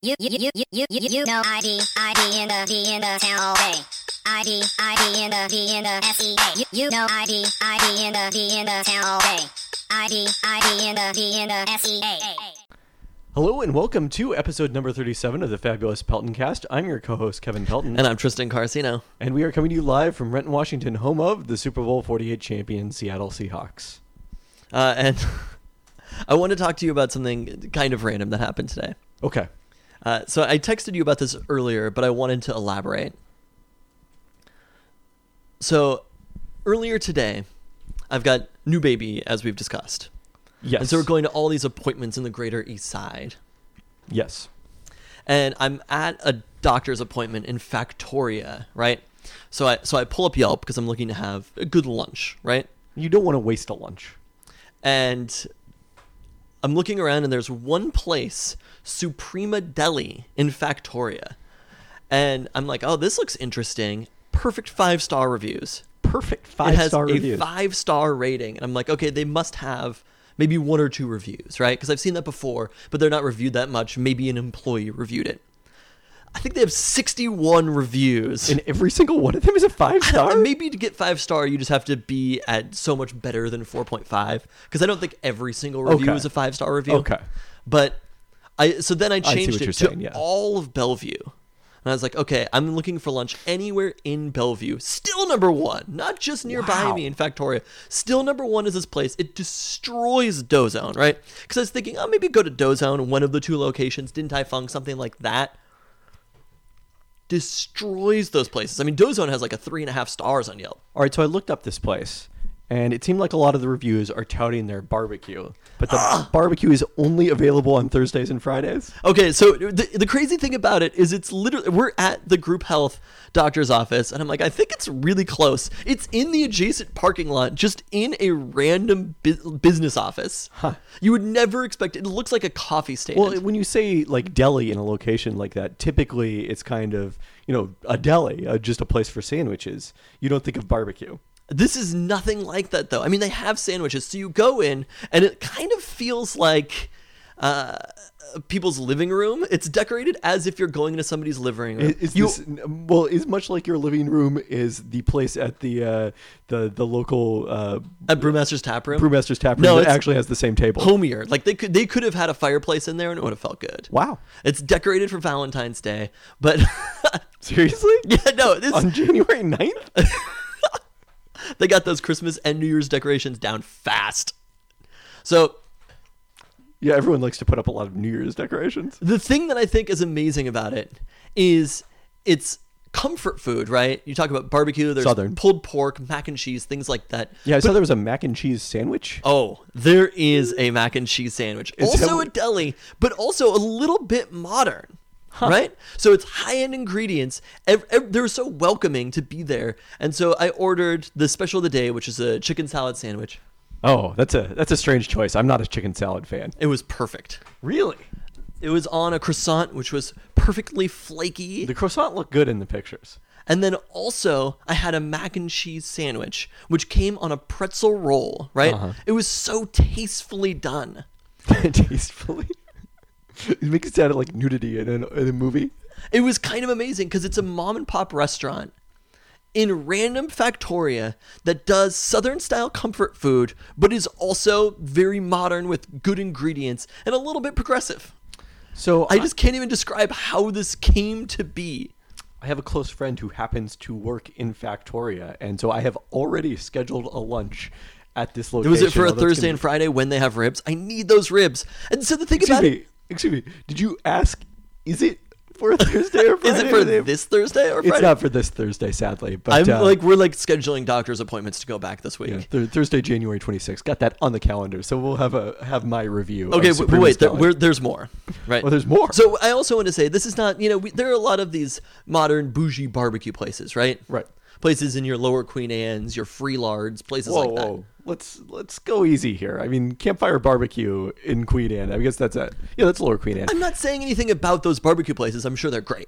You know ID in the town all day. ID in the SEA. You know ID in the town all day. ID in the SEA. Hello and welcome to episode number 37 of the Fabulous Pelton Cast. I'm your co-host Kevin Pelton. And I'm Tristan Carcino. And we are coming to you live from Renton, Washington, home of the Super Bowl 48 champion Seattle Seahawks. And I want to talk to you about something kind of random that happened today. Okay. So I texted you about this earlier, but I wanted to elaborate. So earlier today, I've got new baby, as we've discussed. Yes. And so we're going to all these appointments in the greater East Side. Yes. And I'm at a doctor's appointment in Factoria, right? So I pull up Yelp because I'm looking to have a good lunch, right? You don't want to waste a lunch. And I'm looking around and there's one place, Suprema Deli in Factoria. And I'm like, oh, this looks interesting. Perfect 5-star reviews. Perfect 5-star reviews. It has a 5-star rating. And I'm like, okay, they must have maybe 1 or 2 reviews, right? Because I've seen that before, but they're not reviewed that much. Maybe an employee reviewed it. I think they have 61 reviews. And every single one of them is a 5-star? Maybe to get 5-star, you just have to be at so much better than 4.5. Because I don't think every single review is a 5-star review. Okay. But so then I changed it to yeah. all of Bellevue. And I was like, okay, I'm looking for lunch anywhere in Bellevue. Still number 1. Not just nearby me in Factoria. Still number 1 is this place. It destroys Dozone, right? Because I was thinking, oh, maybe go to Dozone, one of the 2 locations, Din Tai Fung, something like that. Destroys those places. I mean, Dozone has like a 3.5 stars on Yelp. All right, so I looked up this place, and it seemed like a lot of the reviews are touting their barbecue. But the barbecue is only available on Thursdays and Fridays. Okay, so the crazy thing about it is it's literally, we're at the group health doctor's office, and I'm like, I think it's really close. It's in the adjacent parking lot, just in a random business office. Huh. You would never expect it. It looks like a coffee stand. Well, when you say like deli in a location like that, typically it's kind of, a deli, just a place for sandwiches. You don't think of barbecue. This is nothing like that, though. I mean, they have sandwiches. So you go in, and it kind of feels like people's living room. It's decorated as if you're going into somebody's living room. Is much like your living room is the place at the local at Brewmaster's Tap Room. Brewmaster's Tap Room. No, that actually has the same table. Homier. Like they could have had a fireplace in there, and it would have felt good. Wow. It's decorated for Valentine's Day, but seriously? Yeah, no. On January 9th? They got those Christmas and New Year's decorations down fast. So, yeah, everyone likes to put up a lot of New Year's decorations. The thing that I think is amazing about it is it's comfort food, right? You talk about barbecue, there's Southern. Pulled pork, mac and cheese, things like that. Yeah, I saw there was a mac and cheese sandwich. Oh, there is a mac and cheese sandwich. Also a deli, but also a little bit modern. Huh. Right? So it's high-end ingredients. They're so welcoming to be there. And so I ordered the special of the day, which is a chicken salad sandwich. Oh, that's a strange choice. I'm not a chicken salad fan. It was perfect. Really? It was on a croissant, which was perfectly flaky. The croissant looked good in the pictures. And then also, I had a mac and cheese sandwich, which came on a pretzel roll, right? Uh-huh. It was so tastefully done. Tastefully? It makes it sound like nudity in a movie. It was kind of amazing because it's a mom and pop restaurant in random Factoria that does Southern style comfort food, but is also very modern with good ingredients and a little bit progressive. So I just can't even describe how this came to be. I have a close friend who happens to work in Factoria, and so I have already scheduled a lunch at this location. Was it for a Thursday and Friday when they have ribs? I need those ribs. And so the thing about it... Excuse me. Did you ask, is it for a Thursday or Friday? Is it for this Thursday or Friday? It's not for this Thursday, sadly. But we're scheduling doctor's appointments to go back this week. Yeah, Thursday, January 26th. Got that on the calendar. So we'll have my review. Okay, but wait, there's more, right? Well, there's more. So I also want to say this is not, there are a lot of these modern bougie barbecue places, right? Right. Places in your Lower Queen Anne's, your Freelards, places like that. Whoa. Let's go easy here. I mean, Campfire Barbecue in Queen Anne. I guess that's Lower Queen Anne. I'm not saying anything about those barbecue places. I'm sure they're great.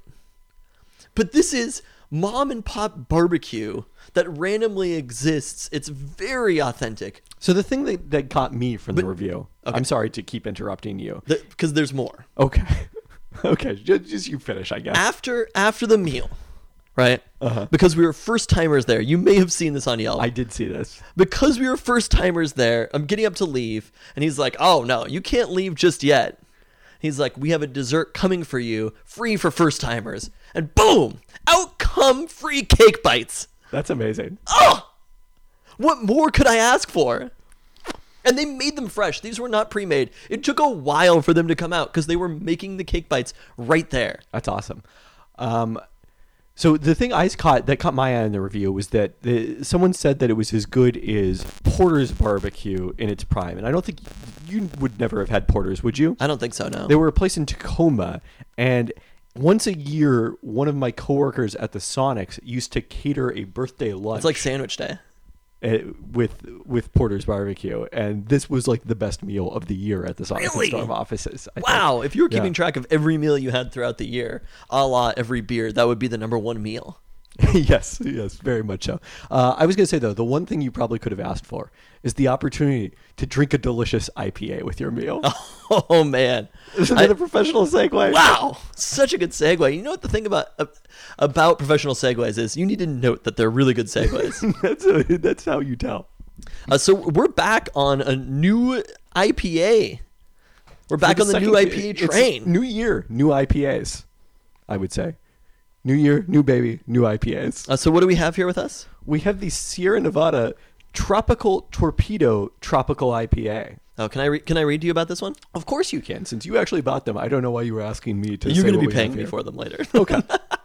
But this is mom and pop barbecue that randomly exists. It's very authentic. So the thing that got me from the review, okay. I'm sorry to keep interrupting you. Because there's more. Okay. Okay, just you finish, I guess. After the meal, right? Because we were first timers there. You may have seen this on Yelp. I did see this. Because we were first timers there, I'm getting up to leave, and he's like, "Oh no, you can't leave just yet." He's like, "We have a dessert coming for you, free for first timers." And boom, out come free cake bites. That's amazing. Oh, what more could I ask for? And they made them fresh. These were not pre-made. It took a while for them to come out because they were making the cake bites right there. That's awesome. So the thing that caught my eye in the review was that someone said that it was as good as Porter's Barbecue in its prime, and I don't think you would never have had Porter's, would you? I don't think so, no. They were a place in Tacoma, and once a year, one of my coworkers at the Sonics used to cater a birthday lunch. It's like sandwich day. With Porter's Barbecue, and this was like the best meal of the year at the Sonic Really? Storm offices. I Wow, think. if you were keeping Yeah. track of every meal you had throughout the year, a la every beer, that would be the number one meal. yes, very much so. I was going to say, though, the one thing you probably could have asked for is the opportunity to drink a delicious IPA with your meal. Oh, man. Isn't that a professional segue? Wow, such a good segue. You know what the thing about professional segues is? You need to note that they're really good segues. That's how you tell. So we're back on a new IPA. We're back on the new IPA train. New year, new IPAs, I would say. New year, new baby, new IPAs. So what do we have here with us? We have the Sierra Nevada Tropical Torpedo Tropical IPA. Oh, can I read to you about this one? Of course you can, since you actually bought them. I don't know why you were asking me to. You're going going to to be paying me for them later. Okay.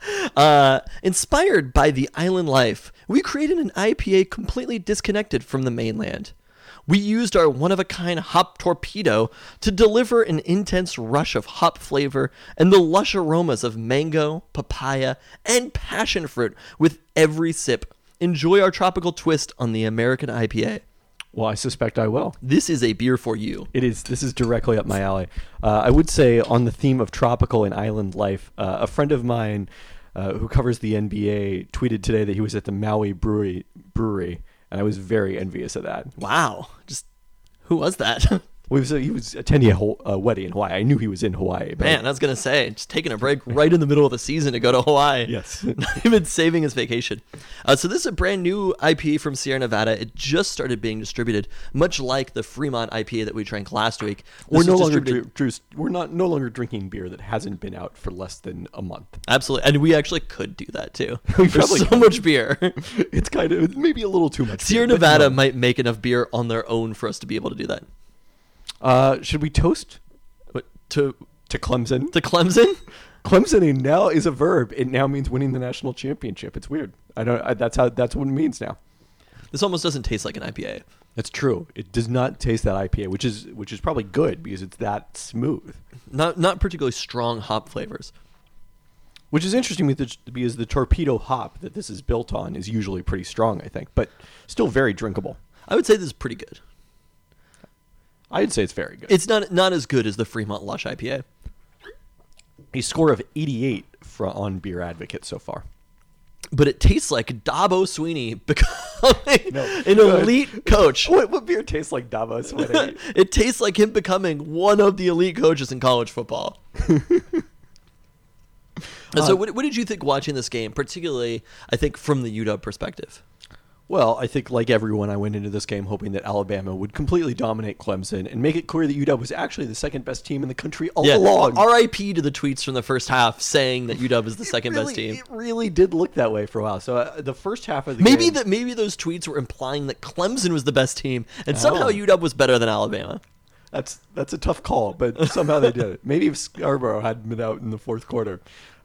Inspired by the island life, we created an IPA completely disconnected from the mainland. We used our one-of-a-kind hop torpedo to deliver an intense rush of hop flavor and the lush aromas of mango, papaya, and passion fruit with every sip. Enjoy our tropical twist on the American IPA. Well, I suspect I will. This is a beer for you. It is. This is directly up my alley. I would say, on the theme of tropical and island life, a friend of mine who covers the NBA tweeted today that he was at the Maui Brewery, and I was very envious of that. Wow. Just who was that? He was attending a wedding in Hawaii. I knew he was in Hawaii. But Man, I was going to say, just taking a break right in the middle of the season to go to Hawaii. Yes. Not even saving his vacation. So this is a brand new IPA from Sierra Nevada. It just started being distributed, much like the Fremont IPA that we drank last week. We're This no was longer distributed- no longer drinking beer that hasn't been out for less than a month. Absolutely. And we actually could do that too. We There's probably so could. much beer. It's kind of maybe a little too much. Sierra beer, but Nevada no. might make enough beer on their own for us to be able to do that. Should we toast To Clemson? Clemson? Clemsoning now is a verb. It now means winning the national championship. It's weird. That's what it means now. This almost doesn't taste like an IPA. That's true. It does not taste that IPA, which is probably good because it's that smooth. Not particularly strong hop flavors. Which is interesting because the torpedo hop that this is built on is usually pretty strong, I think, but still very drinkable. I would say this is pretty good. I'd say it's very good. It's not as good as the Fremont Lush IPA. A score of 88 on Beer Advocate so far. But it tastes like Dabo Sweeney becoming No. an elite coach. What beer tastes like Davos? It tastes like him becoming one of the elite coaches in college football. And so what did you think watching this game, particularly, I think, from the UW perspective? Well, I think like everyone, I went into this game hoping that Alabama would completely dominate Clemson and make it clear that UW was actually the second best team in the country all along. RIP to the tweets from the first half saying that UW is the second best team. It really did look that way for a while. So the first half of the Maybe game... maybe those tweets were implying that Clemson was the best team, and somehow Oh. UW was better than Alabama. That's a tough call, but somehow they did it. Maybe if Scarborough had been out in the fourth quarter.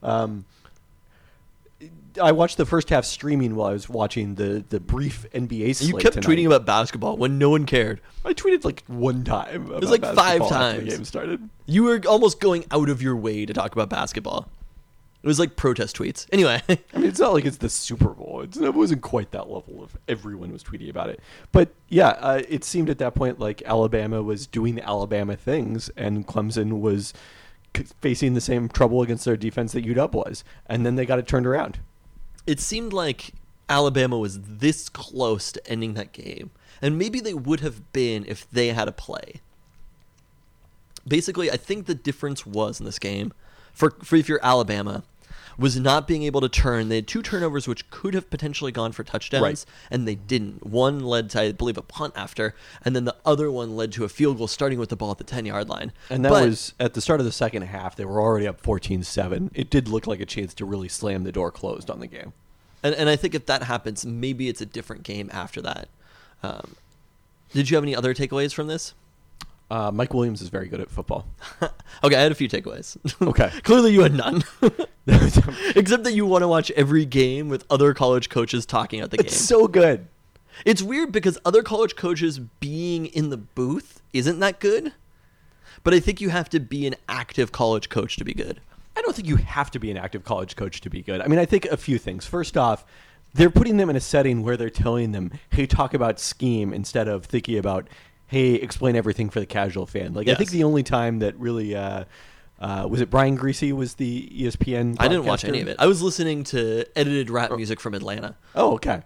I watched the first half streaming while I was watching the brief NBA slate You kept tonight. tweeting about basketball when no one cared. I tweeted like one time. It was like 5 after times. the game started. You were almost going out of your way to talk about basketball. It was like protest tweets. Anyway, I mean, it's not like it's the Super Bowl. It wasn't quite that level of everyone was tweeting about it. But yeah, it seemed at that point like Alabama was doing Alabama things, and Clemson was facing the same trouble against their defense that UW was, and then they got it turned around. it seemed like Alabama was this close to ending that game. And maybe they would have been if they had a play. Basically, I think the difference was in this game, for if you're Alabama, was not being able to turn. They had 2 turnovers which could have potentially gone for touchdowns, Right. and they didn't. One led to, I believe, a punt after, and then the other one led to a field goal starting with the ball at the 10-yard line. And that But- was at the start of the second half. They were already up 14-7. It did look like a chance to really slam the door closed on the game. And I think if that happens, maybe it's a different game after that. Did you have any other takeaways from this? Mike Williams is very good at football. Okay, I had a few takeaways. Okay. Clearly you had none. Except that you want to watch every game with other college coaches talking at the game. It's so good. It's weird because other college coaches being in the booth isn't that good. But I think you have to be an active college coach to be good. I don't think you have to be an active college coach to be good. I mean, I think a few things. First off, they're putting them in a setting where they're telling them, hey, talk about scheme instead of thinking about, hey, explain everything for the casual fan. Like, I think Yes. the only time that really, was it Brian Greasy was the ESPN I didn't watch broadcaster? any of it. I was listening to edited rap music from Atlanta. Oh, okay.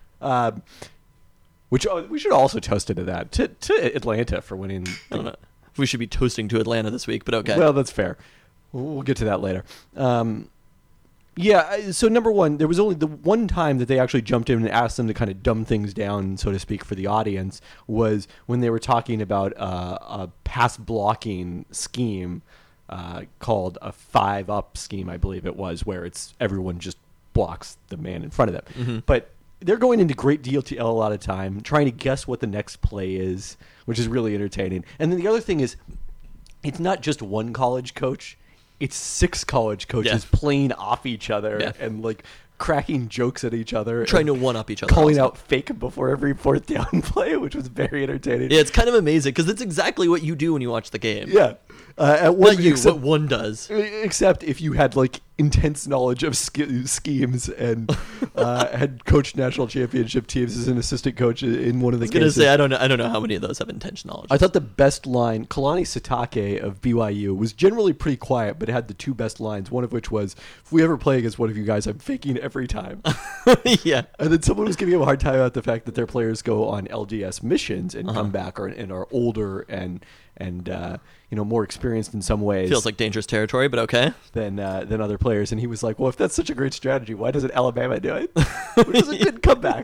Which we should also toast into that, to Atlanta for winning. I don't know if we should be toasting to Atlanta this week, but okay. Well, that's fair. We'll get to that later. So number one, there was only the one time that they actually jumped in and asked them to kind of dumb things down, so to speak, for the audience, was when they were talking about a pass blocking scheme called a 5-up scheme, I believe it was, where it's everyone just blocks the man in front of them. Mm-hmm. But they're going into great detail a lot of time, trying to guess what the next play is, which is really entertaining. And then the other thing is, it's not just one college coach. It's 6 college coaches playing off each other and like cracking jokes at each other, Trying to and one-up each other. calling also. out fake before every 4th down play, which was very entertaining. Yeah, it's kind of amazing because that's exactly what you do when you watch the game. Yeah. At one, Not you, except, what one does. except if you had like intense knowledge of schemes and had coached national championship teams as an assistant coach in one of the I was gonna cases. say I don't know how many of those have intense knowledge. I thought the best line, Kalani Sitake of BYU, was generally pretty quiet, but it had the 2 best lines, one of which was, if we ever play against one of you guys, I'm faking every time. Yeah. And then someone was giving him a hard time about the fact that their players go on LDS missions and come back and are older and more experienced in some ways Feels like dangerous territory, but okay. than other players. And he was like, well, if that's such a great strategy, why doesn't Alabama do it? Which was a good comeback.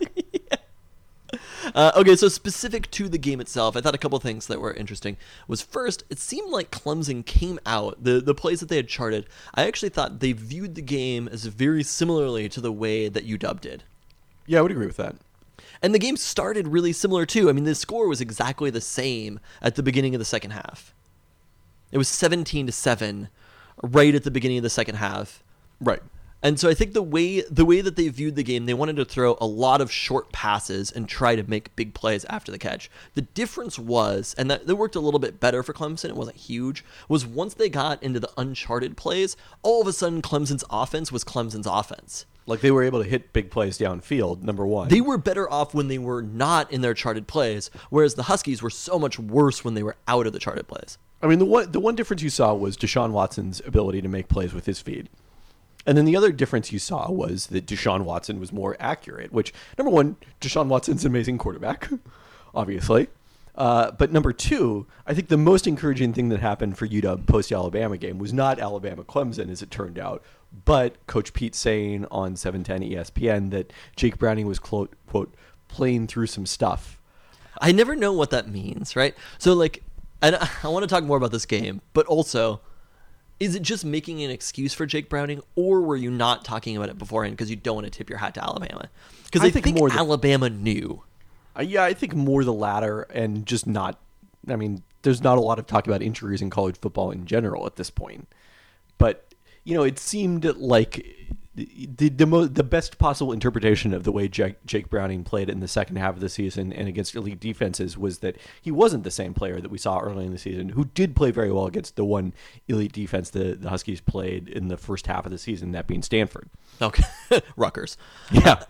Okay, so specific to the game itself, I thought a couple things that were interesting was first, it seemed like Clemson came out, the plays that they had charted, I actually thought they viewed the game as very similarly to the way that UW did. Yeah, I would agree with that. And the game started really similar too. I mean, the score was exactly the same at the beginning of the second half. It was 17-7 right at the beginning of the second half. Right. And so I think the way that they viewed the game, they wanted to throw a lot of short passes and try to make big plays after the catch. The difference was, and that worked a little bit better for Clemson, it wasn't huge, was once they got into the uncharted plays, all of a sudden Clemson's offense was Clemson's offense. Like, they were able to hit big plays downfield, number one. They were better off when they were not in their charted plays, whereas the Huskies were so much worse when they were out of the charted plays. I mean, the one difference you saw was Deshaun Watson's ability to make plays with his feet. And then the other difference you saw was that Deshaun Watson was more accurate, which, number one, Deshaun Watson's an amazing quarterback, obviously. But number two, I think the most encouraging thing that happened for UW post-Alabama game was not Alabama-Clemson, as it turned out, but Coach Pete saying on 710 ESPN that Jake Browning was, quote, playing through some stuff. I never know what that means, right? So, like, and I want to talk more about this game, but also, is it just making an excuse for Jake Browning, or were you not talking about it beforehand because you don't want to tip your hat to Alabama? Because I think more Alabama knew. Yeah, I think more the latter, and just not. I mean, there's not a lot of talk about injuries in college football in general at this point. But it seemed like the best possible interpretation of the way Jake Browning played in the second half of the season and against elite defenses was that he wasn't the same player that we saw early in the season, who did play very well against the one elite defense the Huskies played in the first half of the season, that being Stanford. Okay, Rutgers. Yeah.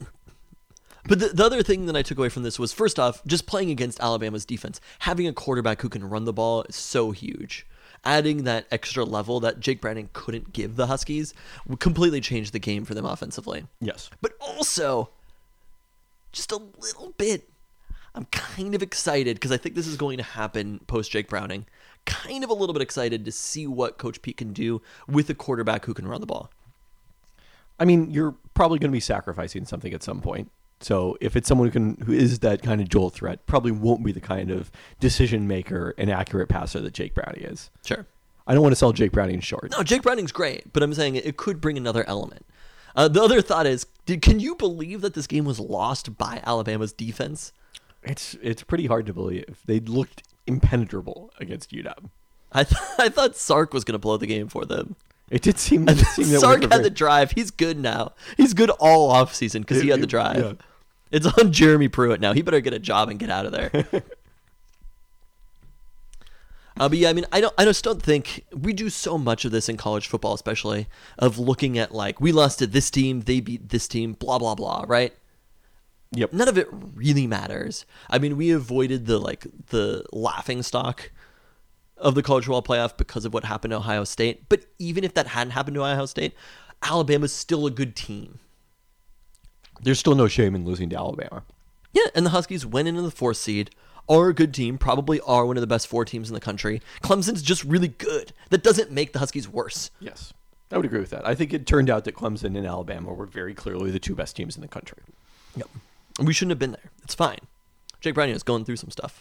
But the other thing that I took away from this was, first off, just playing against Alabama's defense. Having a quarterback who can run the ball is so huge. Adding that extra level that Jake Browning couldn't give the Huskies would completely change the game for them offensively. Yes. But also, just a little bit, I'm kind of excited because I think this is going to happen post Jake Browning. kind of a little bit excited to see what Coach Pete can do with a quarterback who can run the ball. I mean, you're probably going to be sacrificing something at some point. So if it's someone who is that kind of dual threat, probably won't be the kind of decision maker and accurate passer that Jake Browning is. Sure. I don't want to sell Jake Browning short. No, Jake Browning's great, but I'm saying it could bring another element. The other thought is, can you believe that this game was lost by Alabama's defense? It's pretty hard to believe. They looked impenetrable against UW. I thought Sark was going to blow the game for them. It did seem that Sark had the drive. He's good now. He's good all offseason because he had the drive. Yeah. It's on Jeremy Pruitt now. He better get a job and get out of there. But yeah, I mean, I just don't think we do so much of this in college football, especially of looking at like we lost to this team, they beat this team, blah blah blah, right? Yep. None of it really matters. I mean, we avoided the laughing stock of the college football playoff because of what happened to Ohio State. But even if that hadn't happened to Ohio State, Alabama's still a good team. There's still no shame in losing to Alabama. Yeah, and the Huskies went into the 4th seed, are a good team, probably are one of the best 4 teams in the country. Clemson's just really good. That doesn't make the Huskies worse. Yes, I would agree with that. I think it turned out that Clemson and Alabama were very clearly the 2 best teams in the country. Yep. We shouldn't have been there. It's fine. Jake Browning is going through some stuff.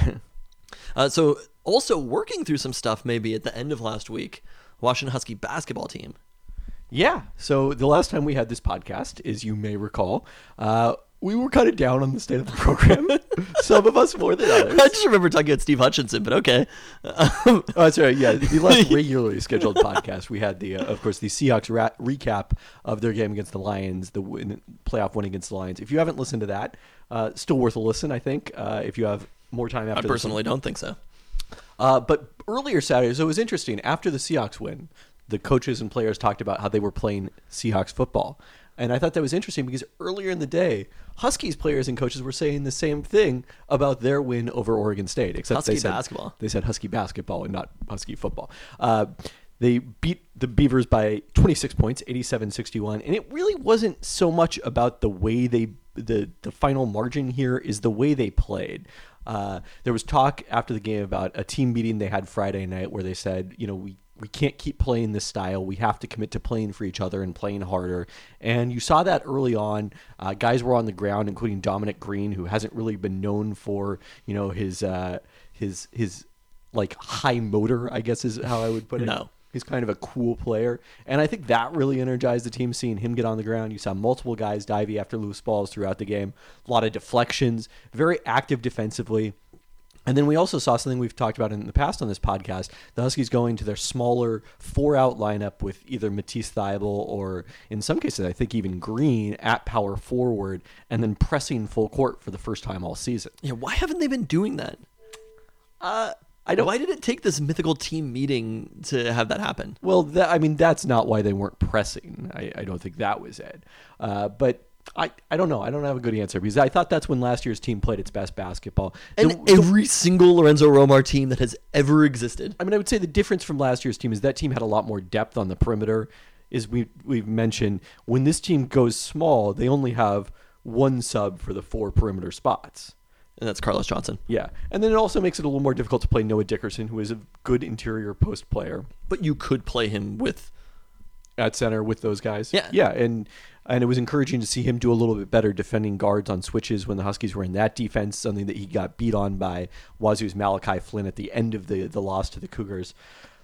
So also working through some stuff maybe at the end of last week, Washington Husky basketball team. Yeah. So the last time we had this podcast, as you may recall, we were kind of down on the state of the program. Some of us more than others. I just remember talking about Steve Hutchinson, but okay. Oh, that's right. Yeah, the last regularly scheduled podcast, we had of course, the Seahawks recap of their game against the Lions, the playoff win against the Lions. If you haven't listened to that, still worth a listen, I think. If you have more time after. I personally don't think so. But earlier Saturday, so it was interesting. After the Seahawks win, the coaches and players talked about how they were playing Seahawks football. And I thought that was interesting because earlier in the day, Huskies players and coaches were saying the same thing about their win over Oregon State. Except Husky they said basketball. They said Husky basketball and not Husky football. They beat the Beavers by 26 points, 87-61. And it really wasn't so much about the way the final margin here is the way they played. There was talk after the game about a team meeting they had Friday night where they said, we can't keep playing this style. We have to commit to playing for each other and playing harder. And you saw that early on. Guys were on the ground, including Dominic Green, who hasn't really been known for, his like high motor, I guess is how I would put it. No. He's kind of a cool player. And I think that really energized the team, seeing him get on the ground. You saw multiple guys divey after loose balls throughout the game. A lot of deflections, very active defensively. And then we also saw something we've talked about in the past on this podcast, the Huskies going to their smaller 4-out lineup with either Matisse Thybulle or, in some cases, I think even Green at power forward, and then pressing full court for the first time all season. Yeah, why haven't they been doing that? Why did it take this mythical team meeting to have that happen? Well, that's not why they weren't pressing. I don't think that was it. But I don't know. I don't have a good answer because I thought that's when last year's team played its best basketball. And every single Lorenzo Romar team that has ever existed. I would say the difference from last year's team is that team had a lot more depth on the perimeter. As we've mentioned, when this team goes small, they only have one sub for the 4 perimeter spots. And that's Carlos Johnson. Yeah. And then it also makes it a little more difficult to play Noah Dickerson, who is a good interior post player. But you could play him at center with those guys. Yeah. Yeah. And it was encouraging to see him do a little bit better defending guards on switches when the Huskies were in that defense, something that he got beat on by Wazoo's Malachi Flynn at the end of the loss to the Cougars.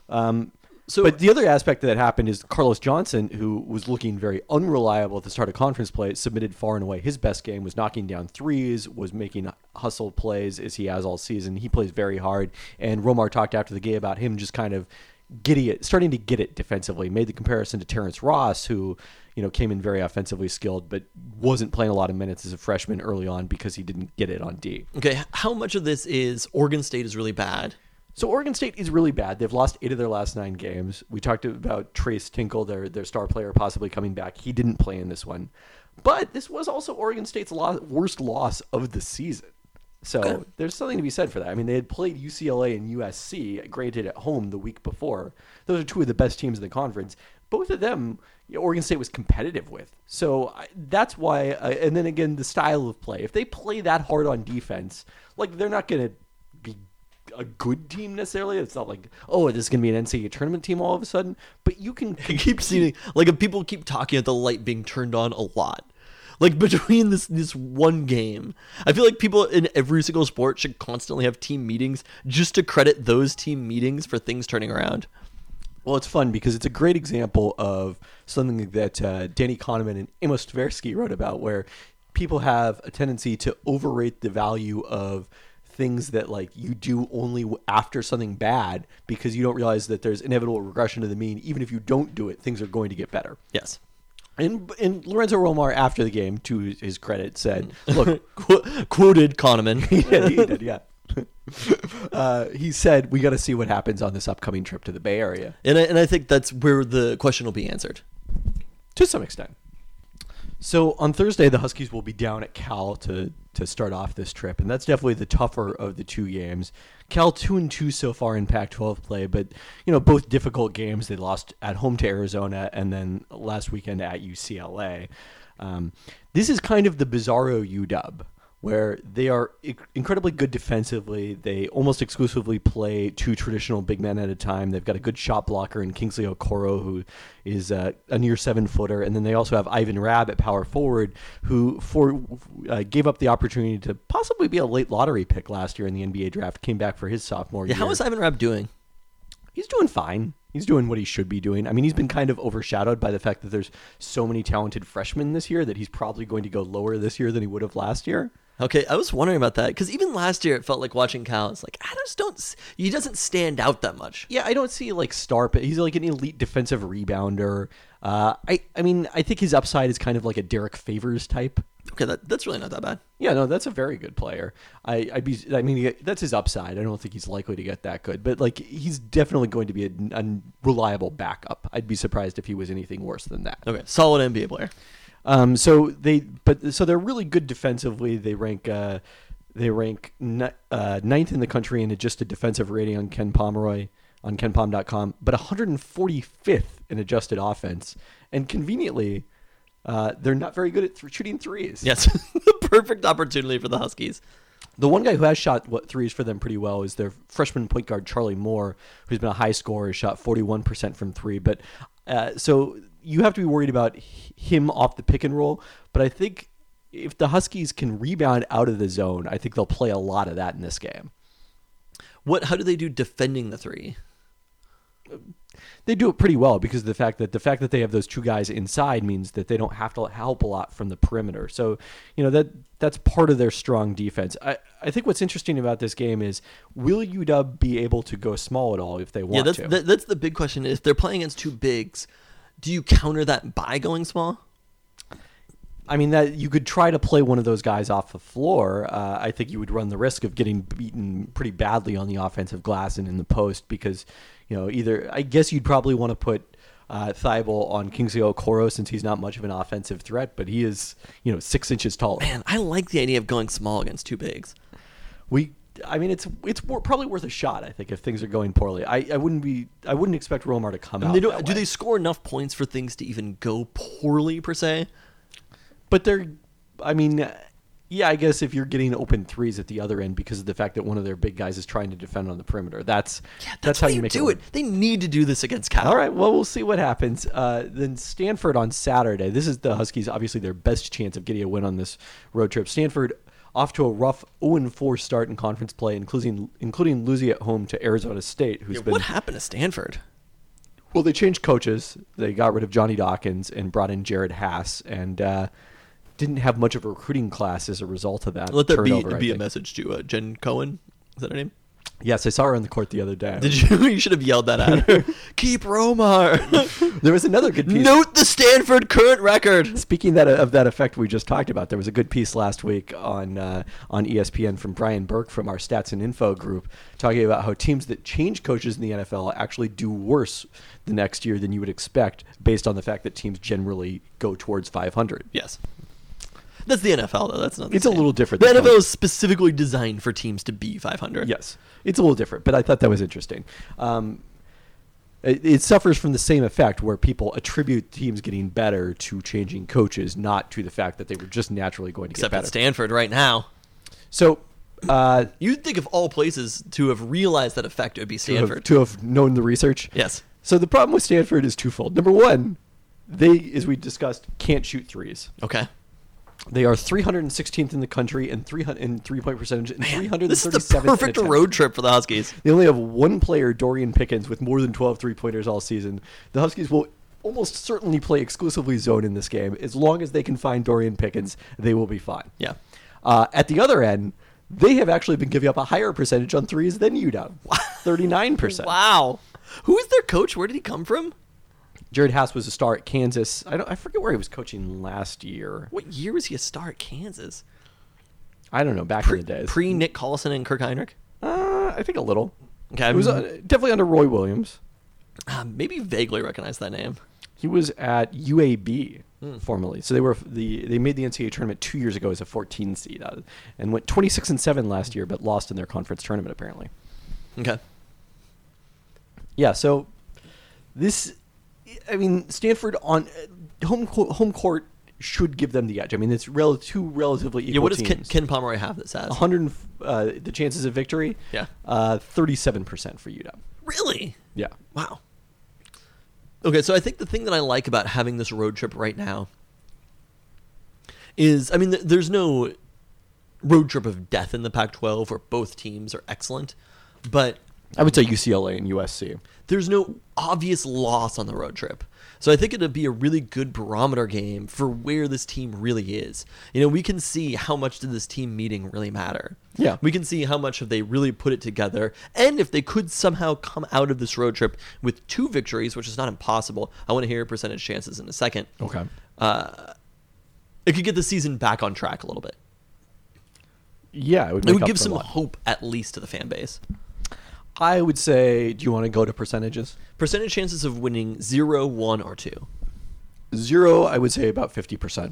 But the other aspect that happened is Carlos Johnson, who was looking very unreliable at the start of conference play, submitted far and away his best game, was knocking down threes, was making hustle plays as he has all season. He plays very hard. And Romar talked after the game about him just kind of starting to get it defensively. Made the comparison to Terrence Ross, who came in very offensively skilled, but wasn't playing a lot of minutes as a freshman early on because he didn't get it on D. Okay, how much of this is Oregon State is really bad? So Oregon State is really bad. They've lost 8 of their last 9 games. We talked about Trace Tinkle, their star player, possibly coming back. He didn't play in this one. But this was also Oregon State's worst loss of the season. So there's something to be said for that. They had played UCLA and USC, granted at home the week before. Those are 2 of the best teams in the conference. Both of them, Oregon State was competitive with. So that's why, and then again, the style of play. If they play that hard on defense, they're not going to be a good team necessarily. It's not like, oh, this is going to be an NCAA tournament team all of a sudden. But you can keep seeing, like, people keep talking about the light being turned on a lot. Like, between this one game, I feel like people in every single sport should constantly have team meetings just to credit those team meetings for things turning around. Well, it's fun because it's a great example of something that Danny Kahneman and Amos Tversky wrote about, where people have a tendency to overrate the value of things that like you do only after something bad, because you don't realize that there's inevitable regression to the mean. Even if you don't do it, things are going to get better. Yes. And Lorenzo Romar, after the game, to his credit, said, look, quoted Kahneman. Yeah, he did, yeah. He said, we got to see what happens on this upcoming trip to the Bay Area. And I think that's where the question will be answered. To some extent. So on Thursday, the Huskies will be down at Cal to start off this trip, and that's definitely the tougher of the two games. Cal 2-2 so far in Pac-12 play, but both difficult games. They lost at home to Arizona, and then last weekend at UCLA. This is kind of the bizarro UW, where they are incredibly good defensively. They almost exclusively play two traditional big men at a time. They've got a good shot blocker in Kingsley Okoro, who is a near 7-footer. And then they also have Ivan Rabb at power forward, who gave up the opportunity to possibly be a late lottery pick last year in the NBA draft, came back for his sophomore year. How is Ivan Rabb doing? He's doing fine. He's doing what he should be doing. I mean, he's been kind of overshadowed by the fact that there's so many talented freshmen this year that he's probably going to go lower this year than he would have last year. Okay, I was wondering about that, because even last year it felt like watching Cal, it's like, he doesn't stand out that much. Yeah, I don't see like star, but he's like an elite defensive rebounder. I mean, I think his upside is kind of like a Derek Favors type. Okay, that's really not that bad. Yeah, no, that's a very good player. I mean, that's his upside. I don't think he's likely to get that good, but like he's definitely going to be a reliable backup. I'd be surprised if he was anything worse than that. Okay, solid NBA player. So they're really good defensively. They rank ninth in the country in adjusted defensive rating on Ken Pomeroy on KenPom.com, but 145th in adjusted offense. And conveniently, they're not very good at shooting threes. Yes, the perfect opportunity for the Huskies. The one guy who has shot threes for them pretty well is their freshman point guard Charlie Moore, who's been a high scorer, shot 41% from three. But so you have to be worried about him off the pick and roll. But I think if the Huskies can rebound out of the zone, I think they'll play a lot of that in this game. How do they do defending the three? They do it pretty well because the fact that they have those two guys inside means that they don't have to help a lot from the perimeter. So, that's part of their strong defense. I think what's interesting about this game is, will UW be able to go small at all if they want to? That's the big question. If they're playing against two bigs, do you counter that by going small? I mean, that you could try to play one of those guys off the floor. I think you would run the risk of getting beaten pretty badly on the offensive glass and in the post because, either I guess you'd probably want to put Thibault on Kingsley Okoro since he's not much of an offensive threat, but he is, 6 inches taller. Man, I like the idea of going small against two bigs. It's probably worth a shot. I think if things are going poorly, I wouldn't expect Romar to come out. Do they score enough points for things to even go poorly per se? But I guess if you're getting open threes at the other end because of the fact that one of their big guys is trying to defend on the perimeter, that's how you make do it. They need to do this against Cal. All right, well, we'll see what happens. Then Stanford on Saturday. This is the Huskies, obviously their best chance of getting a win on this road trip. Stanford off to a rough 0-4 start in conference play, including losing at home to Arizona State. What happened to Stanford? Well, they changed coaches. They got rid of Johnny Dawkins and brought in Jared Haas, and didn't have much of a recruiting class as a result of that. Let that be a message to Jen Cohen. Is that her name? Yes, I saw her on the court the other day. Did you? You should have yelled that at her. Keep Romar. There was another good piece. Note the Stanford current record. Speaking of that effect we just talked about, there was a good piece last week on ESPN from Brian Burke from our Stats and Info group talking about how teams that change coaches in the NFL actually do worse the next year than you would expect based on the fact that teams generally go towards 500. Yes. That's the NFL, though. That's not. It's a little different. The NFL is specifically designed for teams to be 500. Yes, it's a little different, but I thought that was interesting. It suffers from the same effect where people attribute teams getting better to changing coaches, not to the fact that they were just naturally going to get better. Except at Stanford right now. So You'd think of all places to have realized that effect, it would be Stanford. To have known the research. Yes. So the problem with Stanford is twofold. Number one, they, as we discussed, can't shoot threes. Okay. They are 316th in the country in 3-point percentage and 337th. This is the perfect in attempts. road trip for the Huskies. They only have one player, Dorian Pickens, with more than 12 3-pointers all season. The Huskies will almost certainly play exclusively zone in this game. As long as they can find Dorian Pickens, they will be fine. Yeah. At the other end, they have actually been giving up a higher percentage on threes than UW. 39%. Wow. Who is their coach? Where did he come from? Jared Haas was a star at Kansas. I forget where he was coaching last year. What year was he a star at Kansas? I don't know, back in the days. Pre Nick Collison and Kirk Heinrich? I think a little. Okay. It was definitely under Roy Williams. Maybe vaguely recognize that name. He was at UAB formerly. So they made the NCAA tournament 2 years ago as a 14 seed and went 26-7 last year, but lost in their conference tournament apparently. Okay. Yeah. So Stanford on home court should give them the edge. I mean, it's two relatively equal what does teams. Ken Pomeroy have this as? 100 the chances of victory. Yeah. 37% for UW. Really? Yeah. Wow. Okay, so I think the thing that I like about having this road trip right now is, I mean, there's no road trip of death in the Pac-12 where both teams are excellent, but I would say UCLA and USC. There's no obvious loss on the road trip. So I think it'd be a really good barometer game for where this team really is. You know, we can see how much did this team meeting really matter. Yeah. We can see how much have they really put it together. And if they could somehow come out of this road trip with 2 victories, which is not impossible. I want to hear percentage chances in a second. Okay. It could get the season back on track a little bit. Yeah, it It would give some hope at least to the fan base. I would say, do you want to go to percentages? Percentage chances of winning 0, 1, or 2. 0, I would say about 50%.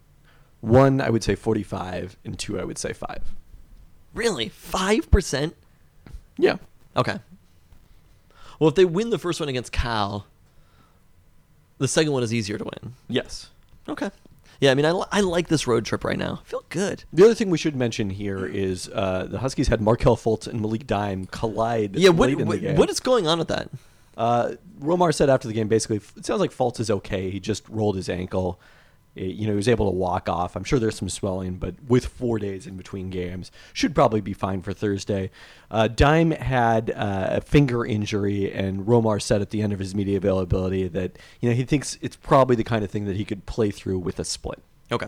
1, I would say 45, and 2, I would say 5. Really? 5%? Yeah. Okay. Well, if they win the first one against Cal, the second one is easier to win. Yes. Okay. Yeah, I mean, I like this road trip right now. I feel good. The other thing we should mention here is the Huskies had Markelle Fultz and Malik Dime collide late in the game. What is going on with that? Romar said after the game, basically, it sounds like Fultz is okay. He just rolled his ankle. He was able to walk off. I'm sure there's some swelling, but with 4 days in between games, should probably be fine for Thursday. Dime had a finger injury, and Romar said at the end of his media availability that he thinks it's probably the kind of thing that he could play through with a split. Okay.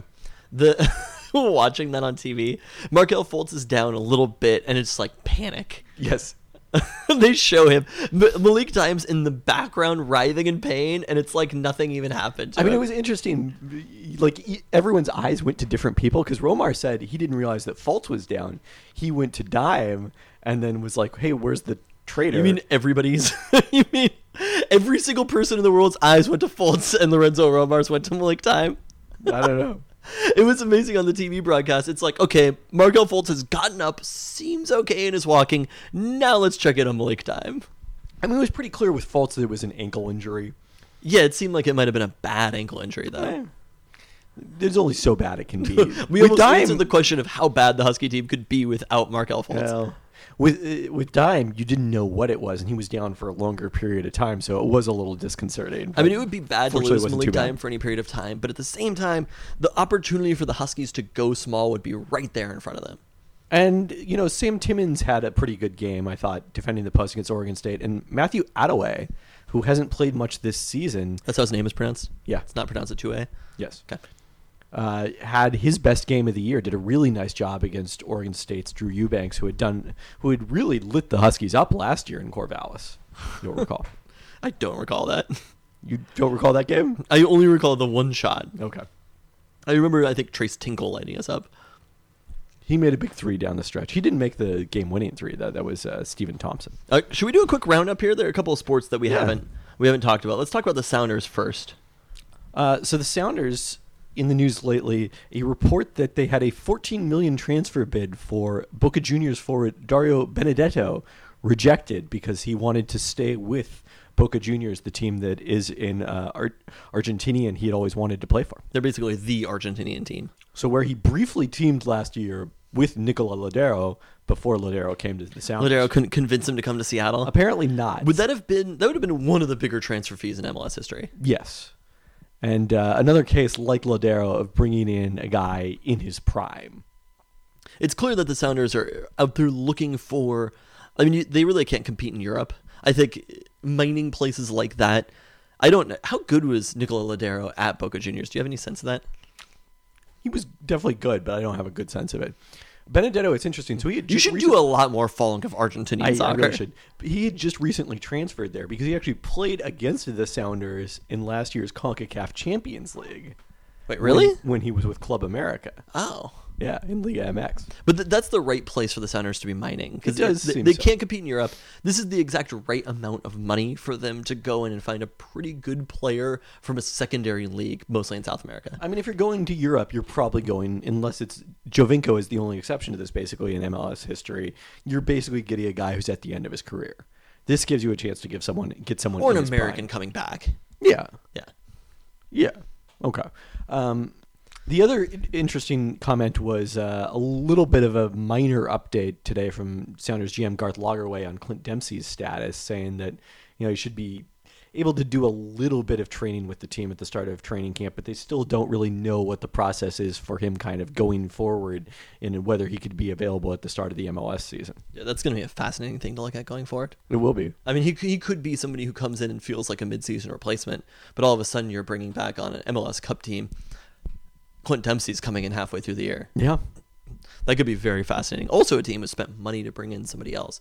Watching that on TV, Markelle Fultz is down a little bit, and it's like panic. Yes. They show him. Malik Dime's in the background writhing in pain, and it's like nothing even happened to him. It was interesting. Like, everyone's eyes went to different people because Romar said he didn't realize that Fultz was down. He went to Dime and then was like, hey, where's the traitor? You mean everybody's? You mean every single person in the world's eyes went to Fultz and Lorenzo Romar's went to Malik Dime? I don't know. It was amazing on the TV broadcast. It's like, okay, Markelle Fultz has gotten up, seems okay in his walking. Now let's check in on Malik Dime. I mean, it was pretty clear with Fultz that it was an ankle injury. Yeah, it seemed like it might have been a bad ankle injury, though. There's only so bad it can be. We almost answered the question of how bad the Husky team could be without Markelle Fultz. Well, with Dime, you didn't know what it was, and he was down for a longer period of time, so it was a little disconcerting. I mean, it would be bad to lose Malik too bad. Dime for any period of time, but at the same time, the opportunity for the Huskies to go small would be right there in front of them. And, Sam Timmons had a pretty good game, I thought, defending the post against Oregon State. And Matthew Attaway, who hasn't played much this season. That's how his name is pronounced? Yeah. It's not pronounced a 2A? Yes. Okay. Had his best game of the year, did a really nice job against Oregon State's Drew Eubanks, who had really lit the Huskies up last year in Corvallis. You'll recall. I don't recall that. You don't recall that game? I only recall the one shot. Okay. I remember, I think, Trace Tinkle lighting us up. He made a big 3 down the stretch. He didn't make the game-winning 3. That was Stephen Thompson. Should we do a quick roundup here? There are a couple of sports that we haven't talked about. Let's talk about the Sounders first. So the Sounders, in the news lately, a report that they had a $14 million transfer bid for Boca Juniors forward Dario Benedetto rejected because he wanted to stay with Boca Juniors, the team that is in Argentina and he had always wanted to play for. They're basically the Argentinian team. So where he briefly teamed last year, with Nicola Ladero before Ladero came to the Sounders. Ladero couldn't convince him to come to Seattle. Apparently not. Would that have been one of the bigger transfer fees in MLS history? Yes. And another case like Ladero of bringing in a guy in his prime. It's clear that the Sounders are out there looking for. I mean, they really can't compete in Europe. I think mining places like that. I don't know. How good was Nicola Ladero at Boca Juniors? Do you have any sense of that? He was definitely good, but I don't have a good sense of it. Benedetto, it's interesting. So he had You just should do a lot more following of Argentinian I soccer. really should. He had just recently transferred there because he actually played against the Sounders in last year's CONCACAF Champions League. Wait, really? When he was with Club America. Oh. Yeah, in Liga MX. But that's the right place for the Sounders to be mining. Because It does they, seem they so. can't compete in Europe. This is the exact right amount of money for them to go in and find a pretty good player from a secondary league, mostly in South America. I mean, if you're going to Europe, you're probably going, unless it's Jovinko is the only exception to this basically in MLS history, you're basically getting a guy who's at the end of his career. This gives you a chance to get someone Or in an his American prime. coming back. Yeah. Yeah. Yeah. Okay. The other interesting comment was a little bit of a minor update today from Sounders GM Garth Lagerwey on Clint Dempsey's status, saying that he should be able to do a little bit of training with the team at the start of training camp, but they still don't really know what the process is for him kind of going forward and whether he could be available at the start of the MLS season. Yeah, that's going to be a fascinating thing to look at going forward. It will be. I mean, he could be somebody who comes in and feels like a midseason replacement, but all of a sudden you're bringing back on an MLS Cup team. Clint Dempsey's coming in halfway through the year. Yeah. That could be very fascinating. Also, a team has spent money to bring in somebody else.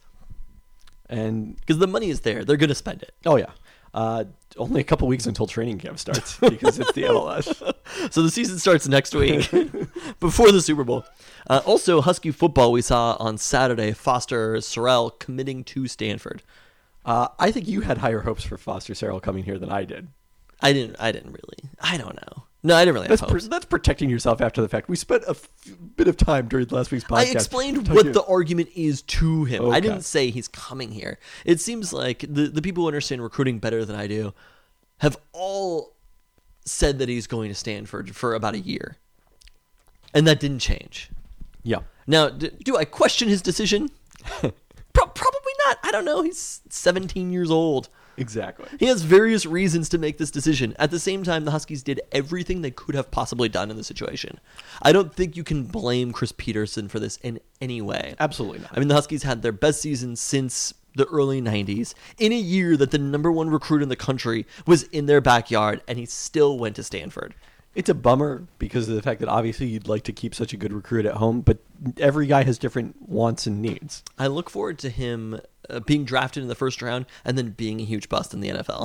And Because the money is there. They're going to spend it. oh yeah. Only a couple weeks until training camp starts because it's the MLS. So the season starts next week before the Super Bowl. Also, Husky football we saw on Saturday, Foster Sorrell committing to Stanford. I think you had higher hopes for Foster Sarrell coming here than I did. I didn't really. I don't know. No, I didn't really have hopes. That's protecting yourself after the fact. We spent a bit of time during last week's podcast. I explained talking- what the argument is to him. Okay. I didn't say he's coming here. It seems like the people who understand recruiting better than I do have all said that he's going to Stanford for about a year. And that didn't change. Yeah. Now, do I question his decision? Probably not. I don't know. He's 17 years old. Exactly. He has various reasons to make this decision. At the same time, the Huskies did everything they could have possibly done in the situation. I don't think you can blame Chris Peterson for this in any way. Absolutely not. I mean, the Huskies had their best season since the early 90s in a year that the number one recruit in the country was in their backyard, and he still went to Stanford. It's a bummer because of the fact that obviously you'd like to keep such a good recruit at home, but every guy has different wants and needs. I look forward to him being drafted in the first round and then being a huge bust in the NFL.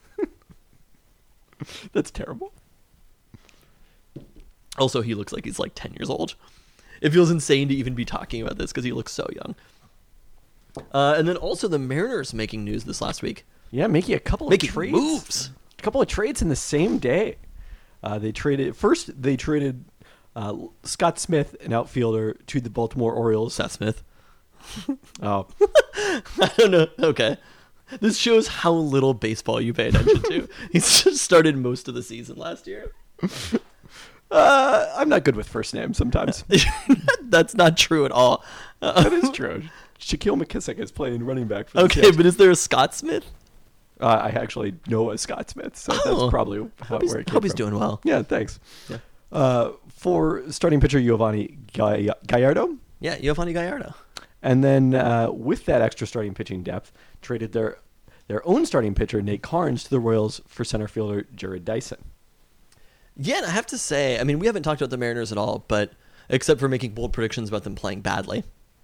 That's terrible. Also, he looks like he's like 10 years old. It feels insane to even be talking about this because he looks so young. And then also the Mariners making news this last week. Yeah, making a couple Making of trades. moves. A couple of trades in the same day. They traded Scott Smith, an outfielder, to the Baltimore Orioles. Seth Smith. Oh, I don't know. Okay. This shows how little baseball you pay attention to. He's just started most of the season last year. I'm not good with first names sometimes. That's not true at all. That is true. Shaquille McKissick is playing running back for the Okay, Saints. but is there a Scott Smith? I actually know a Scott Smith, so Oh. that's probably where it came Hope he's from. doing well. Yeah, thanks. Yeah. For starting pitcher Giovanni Gallardo, Yeah, Giovanni Gallardo. and then with that extra starting pitching depth, traded their own starting pitcher Nate Carnes to the Royals for center fielder Jared Dyson. Yeah, and I have to say, I mean, we haven't talked about the Mariners at all, but except for making bold predictions about them playing badly.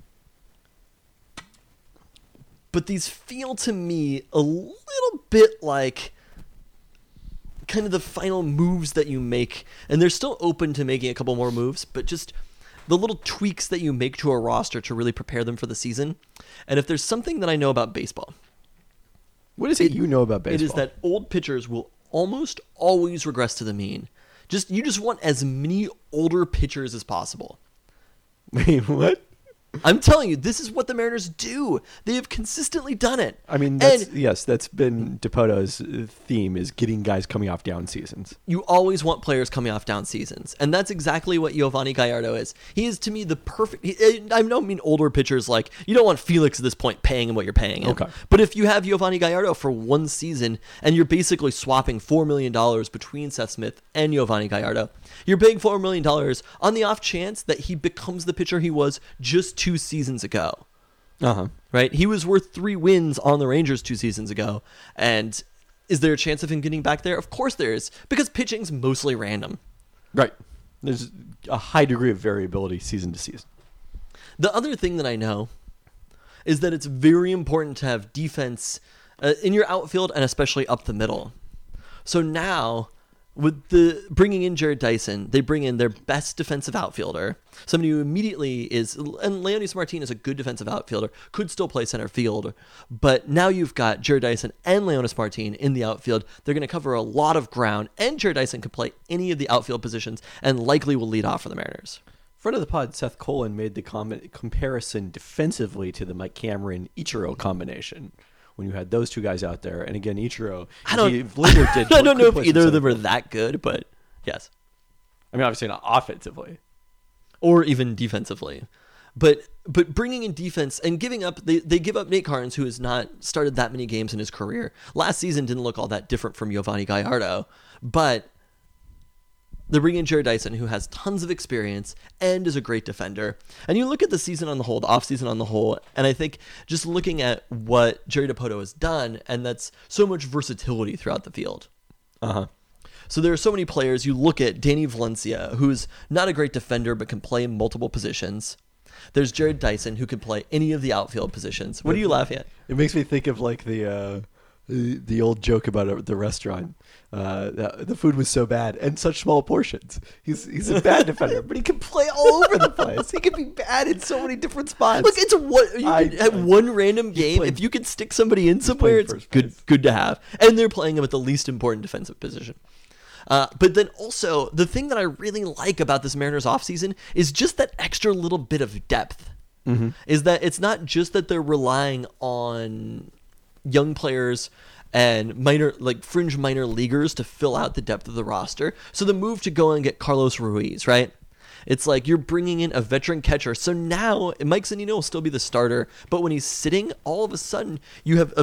But these feel to me a little bit like kind of the final moves that you make. And they're still open to making a couple more moves, but just the little tweaks that you make to a roster to really prepare them for the season. And if there's something that I know about baseball, What is it you know about baseball? it is that old pitchers will almost always regress to the mean. You just want as many older pitchers as possible. Wait, what? I'm telling you, this is what the Mariners do. They have consistently done it. I mean, that's been DePoto's theme, is getting guys coming off down seasons. You always want players coming off down seasons, and that's exactly what Giovanni Gallardo is. He is, to me, the perfect... I don't mean older pitchers like... You don't want Felix at this point paying him what you're paying him. Okay. But if you have Giovanni Gallardo for one season, and you're basically swapping $4 million between Seth Smith and Giovanni Gallardo, you're paying $4 million on the off chance that he becomes the pitcher he was just 2 seasons ago. Right? He was worth 3 wins on the Rangers 2 seasons ago. And is there a chance of him getting back there? Of course there is, because pitching's mostly random. Right. There's a high degree of variability season to season. The other thing that I know is that it's very important to have defense in your outfield and especially up the middle. So now, with the bringing in Jared Dyson, they bring in their best defensive outfielder, somebody who immediately is, and Leonys Martin is a good defensive outfielder, could still play center field, but now you've got Jared Dyson and Leonys Martin in the outfield. They're going to cover a lot of ground, and Jared Dyson can play any of the outfield positions and likely will lead off for the Mariners. Friend of the pod, Seth Colin, made the comparison defensively to the Mike Cameron-Ichiro combination, when you had those two guys out there. And again, Ichiro, I don't know if either of them are that good, but yes. I mean, obviously not offensively. Or even defensively. But bringing in defense and giving up, they give up Nate Carnes, who has not started that many games in his career. Last season didn't look all that different from Giovanni Gallardo, but they're bringing in Jared Dyson, who has tons of experience and is a great defender. And you look at the season on the whole, the offseason on the whole, and I think just looking at what Jerry DePoto has done, and that's so much versatility throughout the field. So there are so many players. You look at Danny Valencia, who's not a great defender but can play in multiple positions. There's Jared Dyson, who can play any of the outfield positions. What are you laughing at? It makes me think of like the old joke about the restaurant. The food was so bad and such small portions. He's a bad defender, but he can play all over the place. He can be bad in so many different spots. Look, it's one random game. If you can stick somebody in somewhere, it's good to have. And they're playing him at the least important defensive position. But then also, the thing that I really like about this Mariners offseason is just that extra little bit of depth. Is that it's not just that they're relying on young players and fringe minor leaguers to fill out the depth of the roster. So the move to go and get Carlos Ruiz, right? It's like you're bringing in a veteran catcher. So now Mike Zunino will still be the starter, but when he's sitting, all of a sudden you have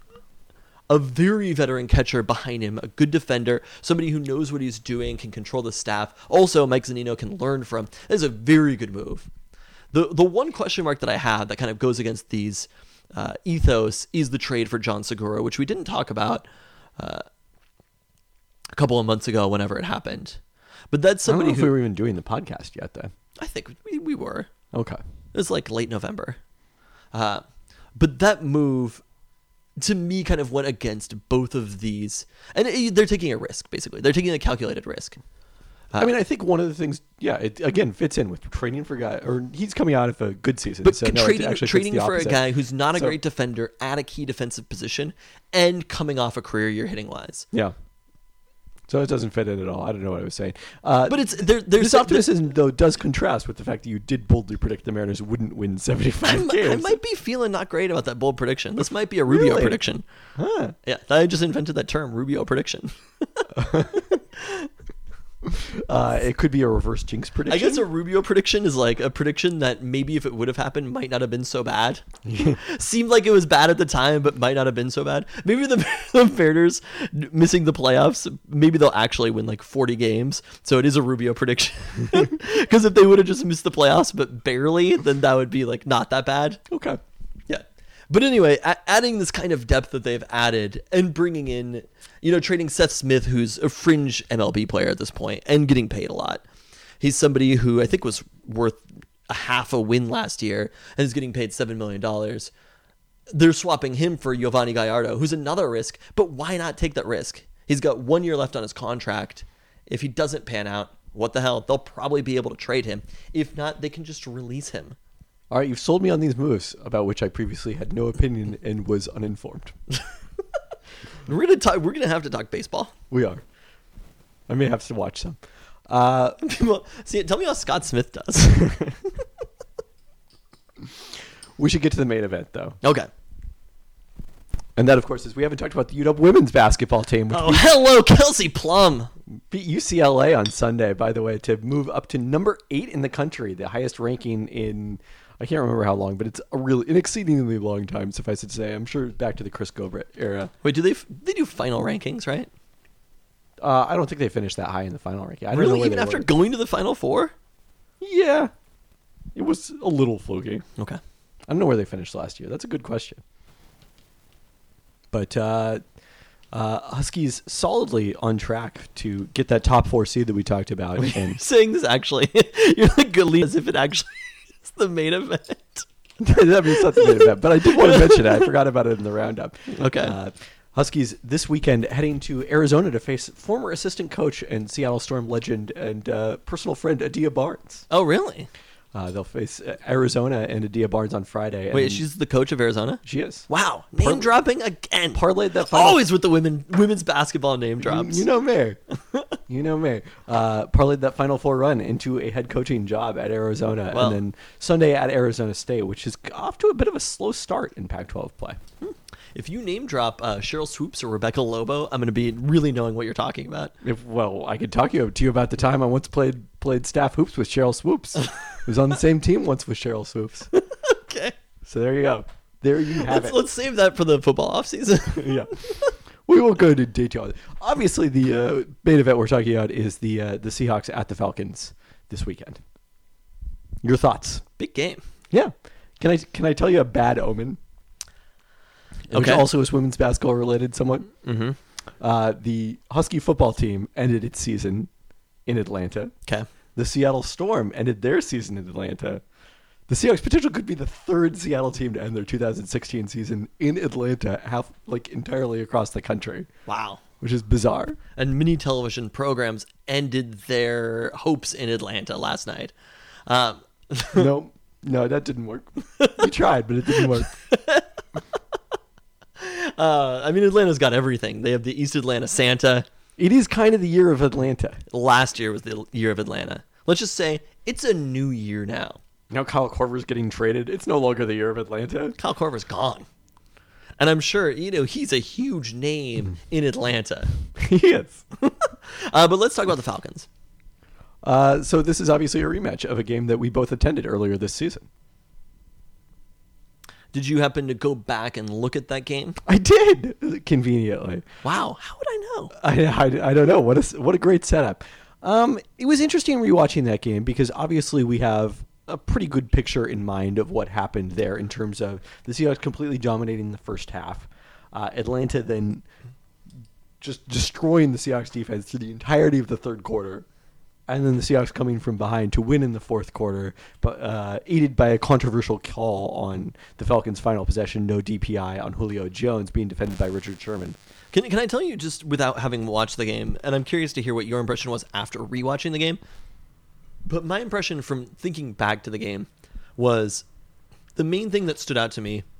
a very veteran catcher behind him, a good defender, somebody who knows what he's doing, can control the staff. Also, Mike Zunino can learn from. That is a very good move. The one question mark that I have that kind of goes against these ethos is the trade for John Segura, which we didn't talk about a couple of months ago whenever it happened. But that's somebody I don't know if we were even doing the podcast yet then. I think we were. Okay. It was like late November. But that move, to me, kind of went against both of these. And they're taking a risk, basically. They're taking a calculated risk. I mean, I think one of the things, it again fits in with trading for a guy, or he's coming out of a good season. But so trading for a guy who's not a great defender at a key defensive position and coming off a career year hitting wise. Yeah. So it doesn't fit in at all. I don't know what I was saying. But it's there's this optimism, though, does contrast with the fact that you did boldly predict the Mariners wouldn't win 75 games. I might be feeling not great about that bold prediction. This might be a Rubio prediction. Huh. Yeah, I just invented that term, Rubio prediction. It could be a reverse jinx prediction. I guess a Rubio prediction is like a prediction that maybe if it would have happened might not have been so bad. Seemed like it was bad at the time, but might not have been so bad. Maybe the Mariners missing the playoffs, maybe they'll actually win like 40 games. So it is a Rubio prediction. Because if they would have just missed the playoffs, but barely, then that would be like not that bad. Okay. Yeah. But anyway, adding this kind of depth that they've added and bringing in, trading Seth Smith, who's a fringe MLB player at this point and getting paid a lot. He's somebody who I think was worth a half a win last year and is getting paid $7 million. They're swapping him for Giovanni Gallardo, who's another risk, but why not take that risk? He's got 1 year left on his contract. If he doesn't pan out, what the hell? They'll probably be able to trade him. If not, they can just release him. All right, you've sold me on these moves about which I previously had no opinion and was uninformed. We're gonna have to talk baseball. We are. I may have to watch some. Tell me how Scott Smith does. We should get to the main event, though. Okay. And that, of course, is we haven't talked about the UW women's basketball team, which Oh, hello, Kelsey Plum. beat UCLA on Sunday, by the way, to move up to number 8 in the country, the highest ranking in, I can't remember how long, but it's an exceedingly long time, suffice it to say. I'm sure back to the Chris Gobert era. Wait, they do final rankings, right? I don't think they finished that high in the final ranking. I don't know Really? where Even they after were. going to the Final Four? Yeah. It was a little fluky. Okay. I don't know where they finished last year. That's a good question. But Huskies solidly on track to get that top 4 seed that we talked about. You're And saying this actually. You're like good as if it actually is the main event. that means that's the main event. But I did want to mention it. I forgot about it in the roundup. Okay. Huskies this weekend heading to Arizona to face former assistant coach and Seattle Storm legend and personal friend Adia Barnes. Oh, really? They'll face Arizona and Adia Barnes on Friday. Wait, and she's the coach of Arizona? she is. Wow. Name dropping again. Parlayed that final. Always with the women's basketball name drops. You know me. You know me. Parlayed that Final Four run into a head coaching job at Arizona, Well. and then Sunday at Arizona State, which is off to a bit of a slow start in Pac-12 play. If you name drop Cheryl Swoops or Rebecca Lobo, I'm going to be really knowing what you're talking about. I could talk to you about the time I once played staff hoops with Cheryl Swoops. I was on the same team once with Cheryl Swoops. Okay. So there you go. There you have it. Let's save that for the football offseason. Yeah. We won't go into detail. Obviously, the main event we're talking about is the Seahawks at the Falcons this weekend. Your thoughts? Big game. Yeah. Can I tell you a bad omen? Which Okay. also is women's basketball related somewhat. Mm-hmm. The Husky football team ended its season in Atlanta. Okay. The Seattle Storm ended their season in Atlanta. The Seahawks potential could be the 3rd Seattle team to end their 2016 season in Atlanta, entirely across the country, Wow. which is bizarre. And mini television programs ended their hopes in Atlanta last night. No, that didn't work. We tried, but it didn't work. Atlanta's got everything. They have the East Atlanta Santa. It is kind of the year of Atlanta. Last year was the year of Atlanta. Let's just say it's a new year now. Now Kyle Korver's getting traded. It's no longer the year of Atlanta. Kyle Korver's gone. And I'm sure, he's a huge name in Atlanta. He is. But let's talk about the Falcons. So this is obviously a rematch of a game that we both attended earlier this season. Did you happen to go back and look at that game? I did, conveniently. Wow. How would I know? I don't know. What a great setup. It was interesting rewatching that game because obviously we have a pretty good picture in mind of what happened there in terms of the Seahawks completely dominating the first half. Atlanta then just destroying the Seahawks defense through the entirety of the third quarter. And then the Seahawks coming from behind to win in the fourth quarter, but aided by a controversial call on the Falcons' final possession, no DPI on Julio Jones being defended by Richard Sherman. Can I tell you, just without having watched the game, and I'm curious to hear what your impression was after rewatching the game, but my impression from thinking back to the game was the main thing that stood out to me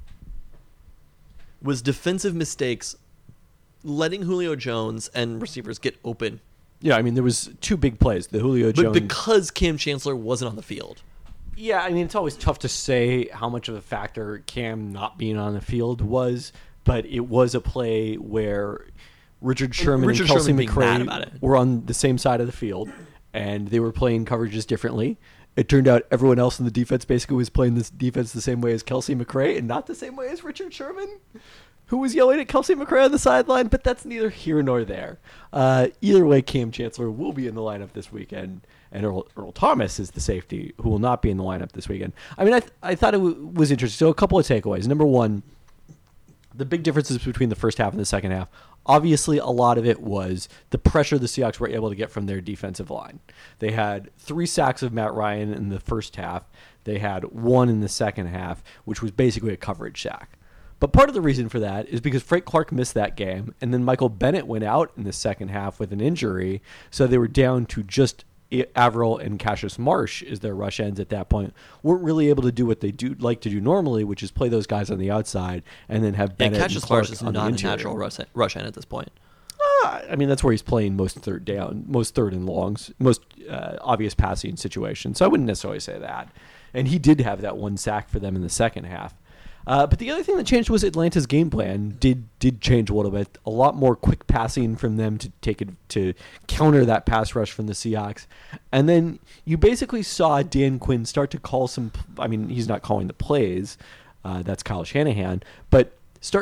was defensive mistakes, letting Julio Jones and receivers get open. Yeah, there was 2 big plays. The Julio But Jones. because Cam Chancellor wasn't on the field. Yeah, it's always tough to say how much of a factor Cam not being on the field was, but it was a play where Richard Sherman and Kelsey being mad about McRae it. were on the same side of the field, and they were playing coverages differently. It turned out everyone else in the defense basically was playing this defense the same way as Kelsey McRae and not the same way as Richard Sherman, who was yelling at Kelsey McRae on the sideline, but that's neither here nor there. Either way, Cam Chancellor will be in the lineup this weekend, and Earl Thomas is the safety who will not be in the lineup this weekend. I thought it was interesting. So a couple of takeaways. Number one, the big differences between the first half and the second half. Obviously, a lot of it was the pressure the Seahawks were able to get from their defensive line. They had 3 sacks of Matt Ryan in the first half. They had 1 in the second half, which was basically a coverage sack. But part of the reason for that is because Frank Clark missed that game, and then Michael Bennett went out in the second half with an injury, so they were down to just Averill and Cassius Marsh as their rush ends at that point. Weren't really able to do what they like to do normally, which is play those guys on the outside and then have Bennett and Cassius Clark Marsh is on the not a interior. natural rush end at this point. I mean, that's where he's playing most third down, most third and longs, most obvious passing situations. So I wouldn't necessarily say that. And he did have that one sack for them in the second half. But the other thing that changed was Atlanta's game plan did change a little bit. A lot more quick passing from them to counter that pass rush from the Seahawks. And then you basically saw Dan Quinn start to call some. I mean, he's not calling the plays. That's Kyle Shanahan. But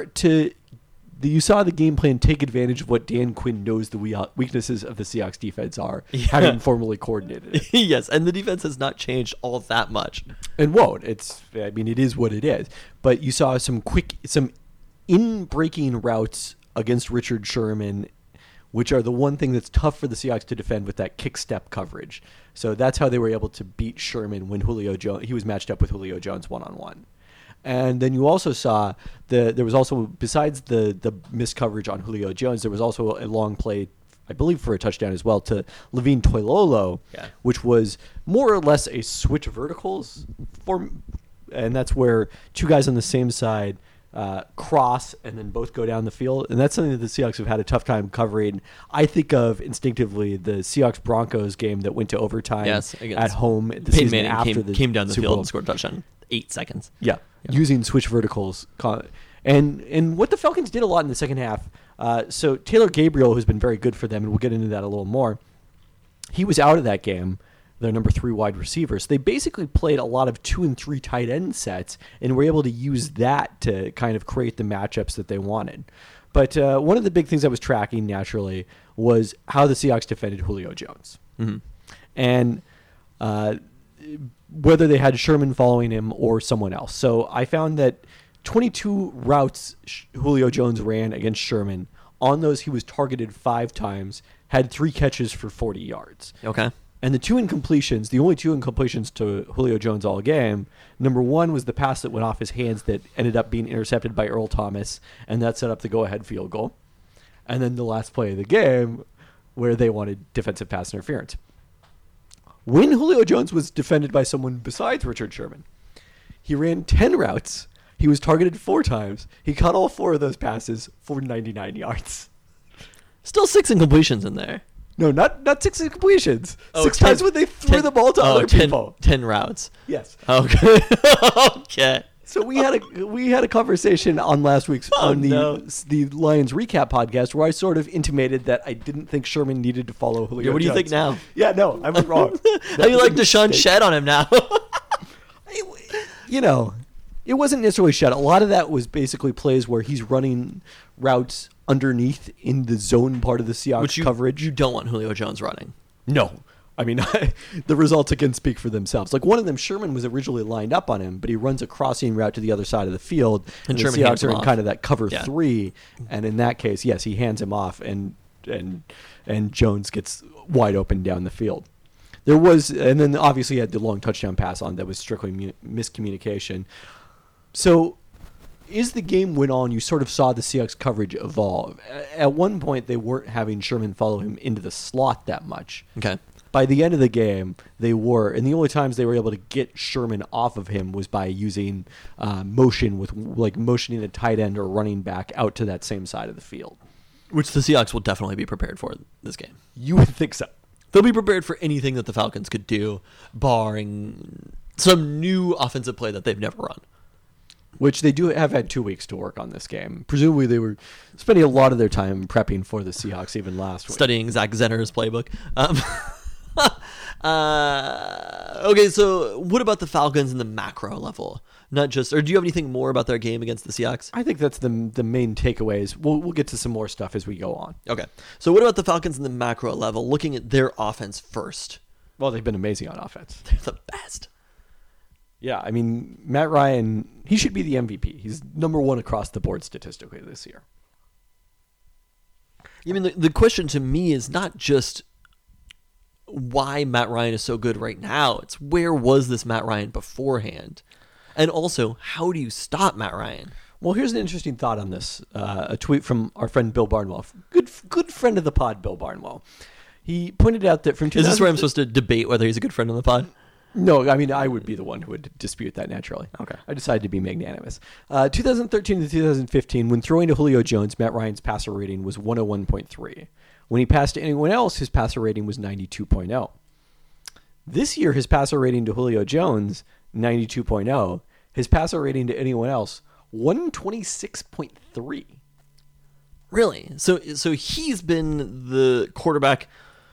you saw the game plan take advantage of what Dan Quinn knows the weaknesses of the Seahawks defense are, having formerly coordinated it. Yes, and the defense has not changed all that much. And won't. It is what it is. But you saw some in-breaking routes against Richard Sherman, which are the one thing that's tough for the Seahawks to defend with that kick step coverage. So that's how they were able to beat Sherman when he was matched up with Julio Jones one-on-one. And then you also saw there was also, besides the missed coverage on Julio Jones, there was also a long play, I believe for a touchdown as well, to Levine Toilolo, which was more or less a switch verticals and that's where two guys on the same side cross and then both go down the field. And that's something that the Seahawks have had a tough time covering. I think of instinctively the Seahawks-Broncos game that went to overtime at home at the Peyton season Manning after the came down the Super field Bowl. and scored a touchdown. 8 seconds. Yeah, using switch verticals. And what the Falcons did a lot in the second half, so Taylor Gabriel, who's been very good for them, and we'll get into that a little more, he was out of that game, their number 3 wide receiver. So they basically played a lot of 2 and 3 tight end sets and were able to use that to kind of create the matchups that they wanted. But one of the big things I was tracking naturally was how the Seahawks defended Julio Jones. Mm-hmm. And whether they had Sherman following him or someone else. So I found that 22 routes Julio Jones ran against Sherman. On those, he was targeted 5 times, had 3 catches for 40 yards. Okay. And the only 2 incompletions to Julio Jones all game, number 1 was the pass that went off his hands that ended up being intercepted by Earl Thomas, and that set up the go-ahead field goal. And then the last play of the game where they wanted defensive pass interference. When Julio Jones was defended by someone besides Richard Sherman, he ran 10 routes. He was targeted 4 times. He caught all 4 of those passes for 99 yards. Still 6 incompletions in there. No, not 6 incompletions. Oh, 6 times when they threw the ball to other people. 10 routes. Yes. Okay. Okay. So we had a conversation on last week's the Lions recap podcast where I sort of intimated that I didn't think Sherman needed to follow Julio. What do you Jones. think now? Yeah, no, I was wrong. How do you like Deshaun shed on him now? It wasn't necessarily shed. A lot of that was basically plays where he's running routes underneath in the zone part of the Seahawks coverage. You don't want Julio Jones running. No. I mean, the results again speak for themselves. Like one of them, Sherman was originally lined up on him, but he runs a crossing route to the other side of the field, and the Seahawks are in kind of that cover 3, and in that case, yes, he hands him off, and Jones gets wide open down the field. And then obviously he had the long touchdown pass on that was strictly miscommunication. So as the game went on, you sort of saw the Seahawks coverage evolve. At one point, they weren't having Sherman follow him into the slot that much. Okay. By the end of the game, they were, and the only times they were able to get Sherman off of him was by using motion with motioning the tight end or running back out to that same side of the field. Which the Seahawks will definitely be prepared for this game. You would think so. They'll be prepared for anything that the Falcons could do, barring some new offensive play that they've never run. Which they do have had 2 weeks to work on this game. Presumably they were spending a lot of their time prepping for the Seahawks even last week. Studying Zach Zenner's playbook. Okay, so what about the Falcons in the macro level? Not just, or do you have anything more about their game against the Seahawks? I think that's the main takeaways. We'll get to some more stuff as we go on. Okay, so what about the Falcons in the macro level, looking at their offense first? Well, they've been amazing on offense. They're the best. Yeah, I mean, Matt Ryan, he should be the MVP. He's number 1 across the board statistically this year. I mean, the question to me is not just why Matt Ryan is so good right now. It's where was this Matt Ryan beforehand? And also, how do you stop Matt Ryan? Well, here's an interesting thought on this. A tweet from our friend Bill Barnwell. Good friend of the pod, Bill Barnwell. He pointed out that from 2000... Is this where I'm supposed to debate whether he's a good friend of the pod? No, I mean, I would be the one who would dispute that naturally. Okay. I decided to be magnanimous. 2013 to 2015, when throwing to Julio Jones, Matt Ryan's passer rating was 101.3. When he passed to anyone else, his passer rating was 92.0. This year, his passer rating to Julio Jones, 92.0. His passer rating to anyone else, 126.3. Really? So he's been the quarterback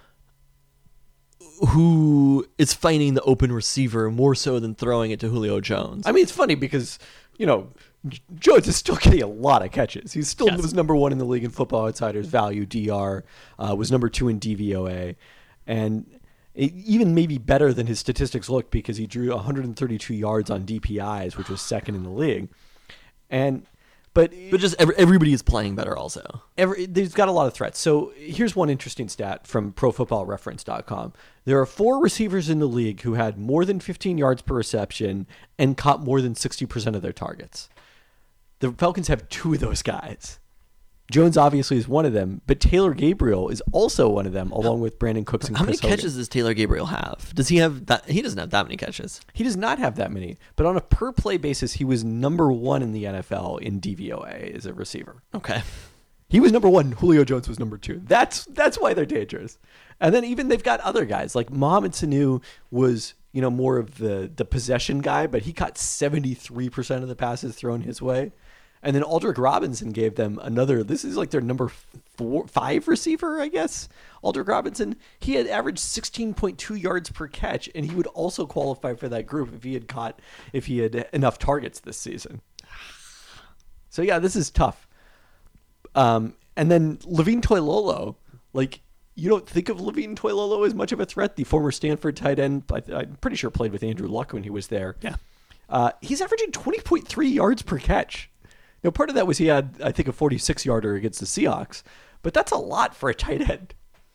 who is finding the open receiver more so than throwing it to Julio Jones. I mean, it's funny because, Jones is still getting a lot of catches. He still Yes. was number one in the league in Football Outsiders value, DR, was number 2 in DVOA, and even maybe better than his statistics looked because he drew 132 yards on DPIs, which was second in the league. But just everybody is playing better also. there's got a lot of threats. So here's one interesting stat from ProFootballReference.com. There are 4 receivers in the league who had more than 15 yards per reception and caught more than 60% of their targets. The Falcons have 2 of those guys. Jones obviously is one of them, but Taylor Gabriel is also one of them, along with Brandon Cooks and How Chris many Hogan. catches does Taylor Gabriel have? Does he have that? He doesn't have that many catches. He does not have that many, but on a per play basis, he was number 1 in the NFL in DVOA as a receiver. Okay. He was number 1. Julio Jones was number 2. That's why they're dangerous. And then even they've got other guys like Mohamed Sanu was more of the possession guy, but he caught 73% of the passes thrown his way. And then Aldrick Robinson gave them another. This is like their number 5 receiver, I guess. Aldrick Robinson, he had averaged 16.2 yards per catch, and he would also qualify for that group if he had enough targets this season. So yeah, this is tough. And then Levine Toilolo, you don't think of Levine Toilolo as much of a threat. The former Stanford tight end, I'm pretty sure played with Andrew Luck when he was there. Yeah. He's averaging 20.3 yards per catch. Now, part of that was he had, I think, a 46-yarder against the Seahawks, but that's a lot for a tight end.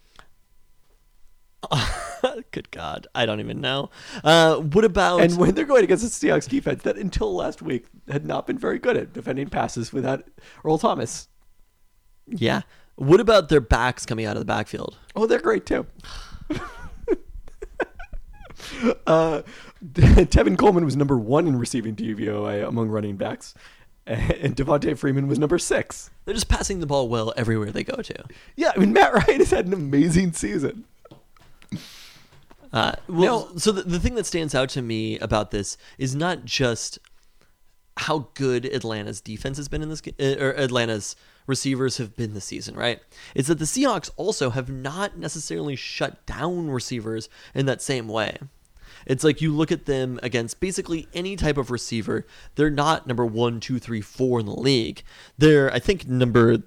Good God, I don't even know. What about? And when they're going against the Seahawks defense, that until last week had not been very good at defending passes without Earl Thomas. Yeah. What about their backs coming out of the backfield? Oh, they're great too. Tevin Coleman was number 1 in receiving DVOA among running backs, and Devontae Freeman was number 6. They're just passing the ball well everywhere they go to. Yeah, I mean, Matt Ryan has had an amazing season. So the thing that stands out to me about this is not just how good Atlanta's defense has been in this game, or Atlanta's receivers have been this season, right? It's that the Seahawks also have not necessarily shut down receivers in that same way. It's like you look at them against basically any type of receiver. They're not number 1, 2, 3, 4 in the league. They're, I think, number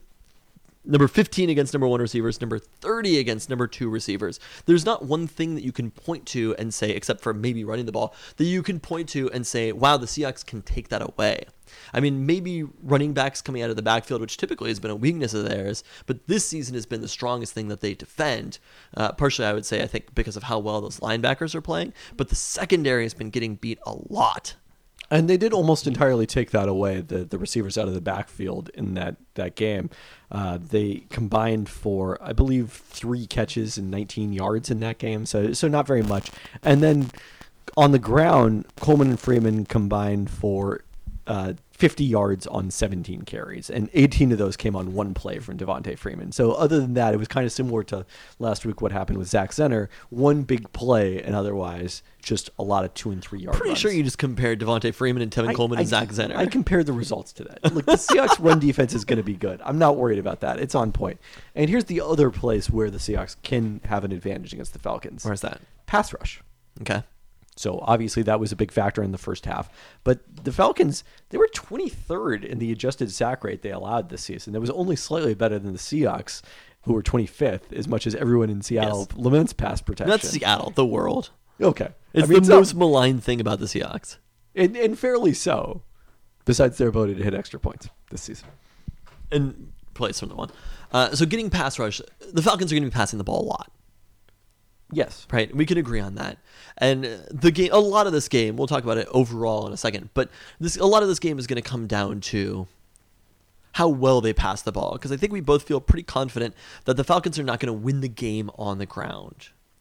15 against number 1 receivers, number 30 against number 2 receivers. There's not one thing that you can point to and say, except for maybe running the ball, that you can point to and say, wow, the Seahawks can take that away. I mean, maybe running backs coming out of the backfield, which typically has been a weakness of theirs, but this season has been the strongest thing that they defend. Partially, I would say, I think, because of how well those linebackers are playing, but the secondary has been getting beat a lot. And they did almost entirely take that away, the receivers out of the backfield in that game. They combined for, I believe, 3 catches and 19 yards in that game, so not very much. And then on the ground, Coleman and Freeman combined for 50 yards on 17 carries, and 18 of those came on 1 play from Devontae Freeman. So other than that, it was kind of similar to last week what happened with Zach Zenner. 1 big play, and otherwise just a lot of 2 and 3 yard Pretty runs. sure you just compared Devontae Freeman and Tevin Coleman and Zach Zenner. I compared the results to that. Look, the Seahawks run defense is going to be good. I'm not worried about that. It's on point. And here's the other place where the Seahawks can have an advantage against the Falcons. Where's that? Pass rush. Okay. So obviously that was a big factor in the first half. But the Falcons, they were 23rd in the adjusted sack rate they allowed this season. That was only slightly better than the Seahawks, who were 25th, as much as everyone in Seattle laments pass protection. That's Seattle, the world. Okay. It's the most maligned thing about the Seahawks. And fairly so, besides their ability to hit extra points this season. And plays from the one. So getting pass rush, the Falcons are going to be passing the ball a lot. Yes. Right, we can agree on that. And the game, a lot of this game, we'll talk about it overall in a second, but a lot of this game is going to come down to how well they pass the ball, because I think we both feel pretty confident that the Falcons are not going to win the game on the ground.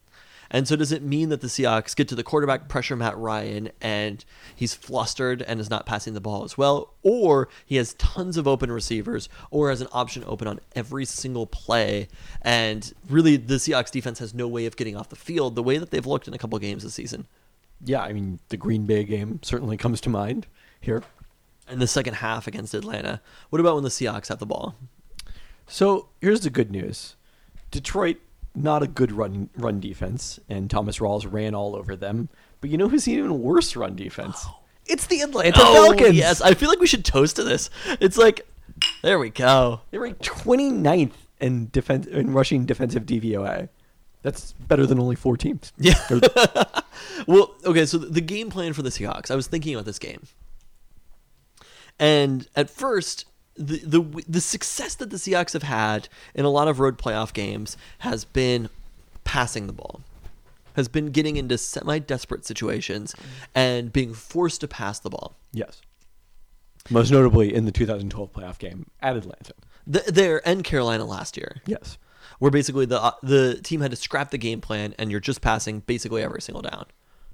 And so does it mean that the Seahawks get to the quarterback, pressure Matt Ryan, and he's flustered and is not passing the ball as well? Or he has tons of open receivers or has an option open on every single play. And really, the Seahawks defense has no way of getting off the field the way that they've looked in a couple of games this season. Yeah, I mean, the Green Bay game certainly comes to mind here. And the second half against Atlanta. What about when the Seahawks have the ball? So here's the good news. Detroit, not a good run defense, and Thomas Rawls ran all over them. But you know who's even worse run defense? It's the Atlanta Falcons. Yes, I feel like we should toast to this. It's like, there we go. They ranked 29th in rushing defensive DVOA. That's better than only 4 teams. Yeah. Well, okay, so the game plan for the Seahawks, I was thinking about this game. And at first, the success that the Seahawks have had in a lot of road playoff games has been passing the ball, has been getting into semi-desperate situations and being forced to pass the ball. Yes. Most notably in the 2012 playoff game at Atlanta. There and Carolina last year. Yes. Where basically the team had to scrap the game plan and you're just passing basically every single down.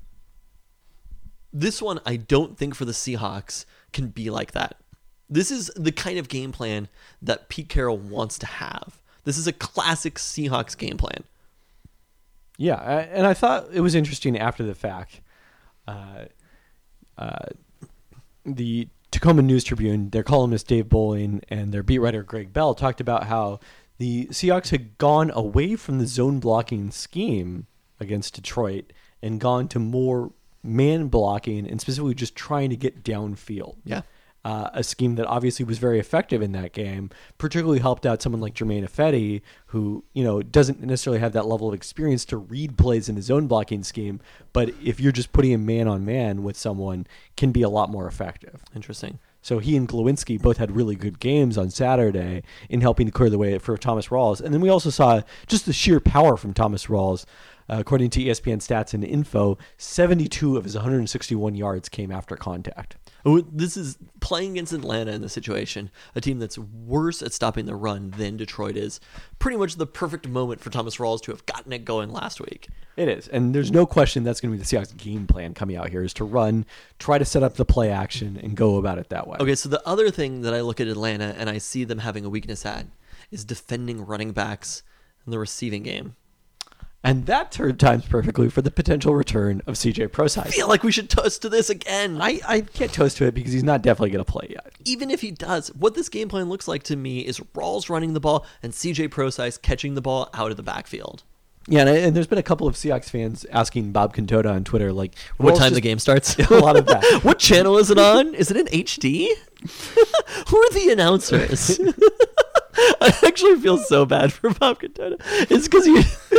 This one, I don't think for the Seahawks can be like that. This is the kind of game plan that Pete Carroll wants to have. This is a classic Seahawks game plan. Yeah, and I thought it was interesting after the fact. The Tacoma News Tribune, their columnist Dave Bowling and their beat writer Greg Bell talked about how the Seahawks had gone away from the zone blocking scheme against Detroit and gone to more man blocking and specifically just trying to get downfield. Yeah. A scheme that obviously was very effective in that game, particularly helped out someone like Jermaine Ifedi, who, doesn't necessarily have that level of experience to read plays in the zone blocking scheme, but if you're just putting him man on man with someone, can be a lot more effective. Interesting. So he and Glowinski both had really good games on Saturday in helping to clear the way for Thomas Rawls. And then we also saw just the sheer power from Thomas Rawls. According to ESPN Stats and Info, 72 of his 161 yards came after contact. Oh, this is playing against Atlanta in the situation, a team that's worse at stopping the run than Detroit is. Pretty much the perfect moment for Thomas Rawls to have gotten it going last week. It is, and there's no question that's going to be the Seahawks game plan coming out here is to run, try to set up the play action, and go about it that way. Okay, so the other thing that I look at Atlanta and I see them having a weakness at is defending running backs in the receiving game. And that times perfectly for the potential return of CJ Prosise. I feel like we should toast to this again. I can't toast to it because he's not definitely going to play yet. Even if he does, what this game plan looks like to me is Rawls running the ball and CJ Prosise catching the ball out of the backfield. Yeah, and there's been a couple of Seahawks fans asking Bob Contoda on Twitter, like, what time the game starts? A lot of that. What channel is it on? Is it in HD? Who are the announcers? I actually feel so bad for Bob Contoda. It's because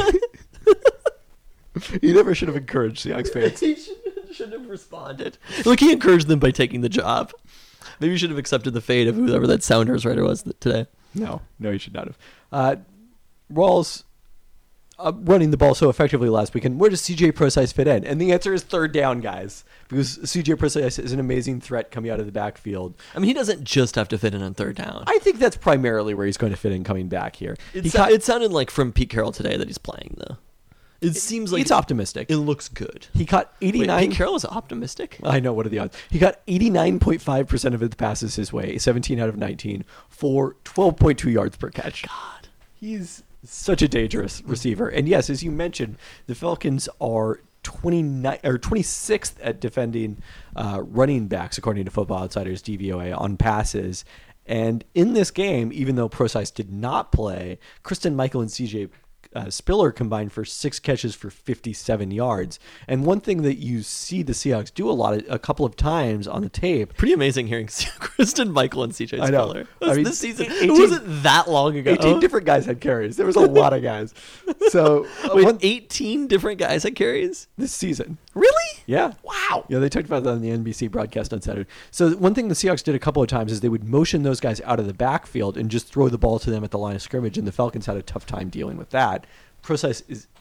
he never should have encouraged Seahawks fans. He should have responded. Look, he encouraged them by taking the job. Maybe you should have accepted the fate of whoever that Sounders writer was today. No, he should not have. Rawls running the ball so effectively last weekend. Where does CJ Prosise fit in? And the answer is third down, guys, because CJ Prosise is an amazing threat coming out of the backfield. I mean, he doesn't just have to fit in on third down. I think that's primarily where he's going to fit in coming back here. It sounded like from Pete Carroll today that he's playing, though. It seems like it's optimistic. It looks good. He caught 89. Wait, Pete Carroll is optimistic? I know. What are the odds? He got 89.5% of his passes his way, 17 out of 19, for 12.2 yards per catch. God. He's such a dangerous receiver. And yes, as you mentioned, the Falcons are 26th at defending running backs, according to Football Outsiders DVOA, on passes. And in this game, even though Prosise did not play, Kristen Michael and CJ Spiller combined for 6 catches for 57 yards. And one thing that you see the Seahawks do a couple of times on the tape. Pretty amazing hearing Kristen Michael and CJ Spiller. This season, 18, it wasn't that long ago. 18 different guys had carries. There was a lot of guys. So wait, 18 different guys had carries? This season. Really? Yeah. Wow. Yeah, they talked about that on the NBC broadcast on Saturday. So one thing the Seahawks did a couple of times is they would motion those guys out of the backfield and just throw the ball to them at the line of scrimmage, and the Falcons had a tough time dealing with that. Prosise is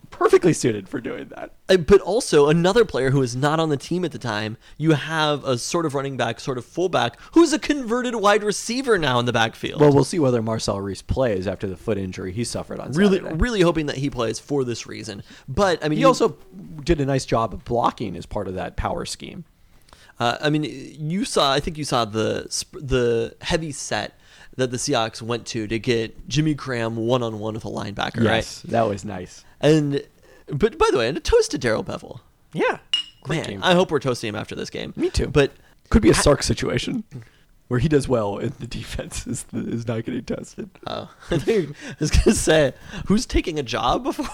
perfectly suited for doing that. But also another player who is not on the team at the time, you have a sort of running back, sort of fullback, who's a converted wide receiver now in the backfield. Well, we'll see whether Marcel Reese plays after the foot injury he suffered on Saturday. Really hoping that he plays for this reason. But I mean, He also did a nice job of blocking as part of that power scheme. I think you saw the heavy set that the Seahawks went to get Jimmy Graham one-on-one with a linebacker, Yes, right? that was nice. But by the way, and a toast to Darrell Bevel. Yeah, great Man, game. I hope we're toasting him after this game. Me too. But Could be a Sark situation where he does well and the defense is not getting tested. I was going to say, who's taking a job before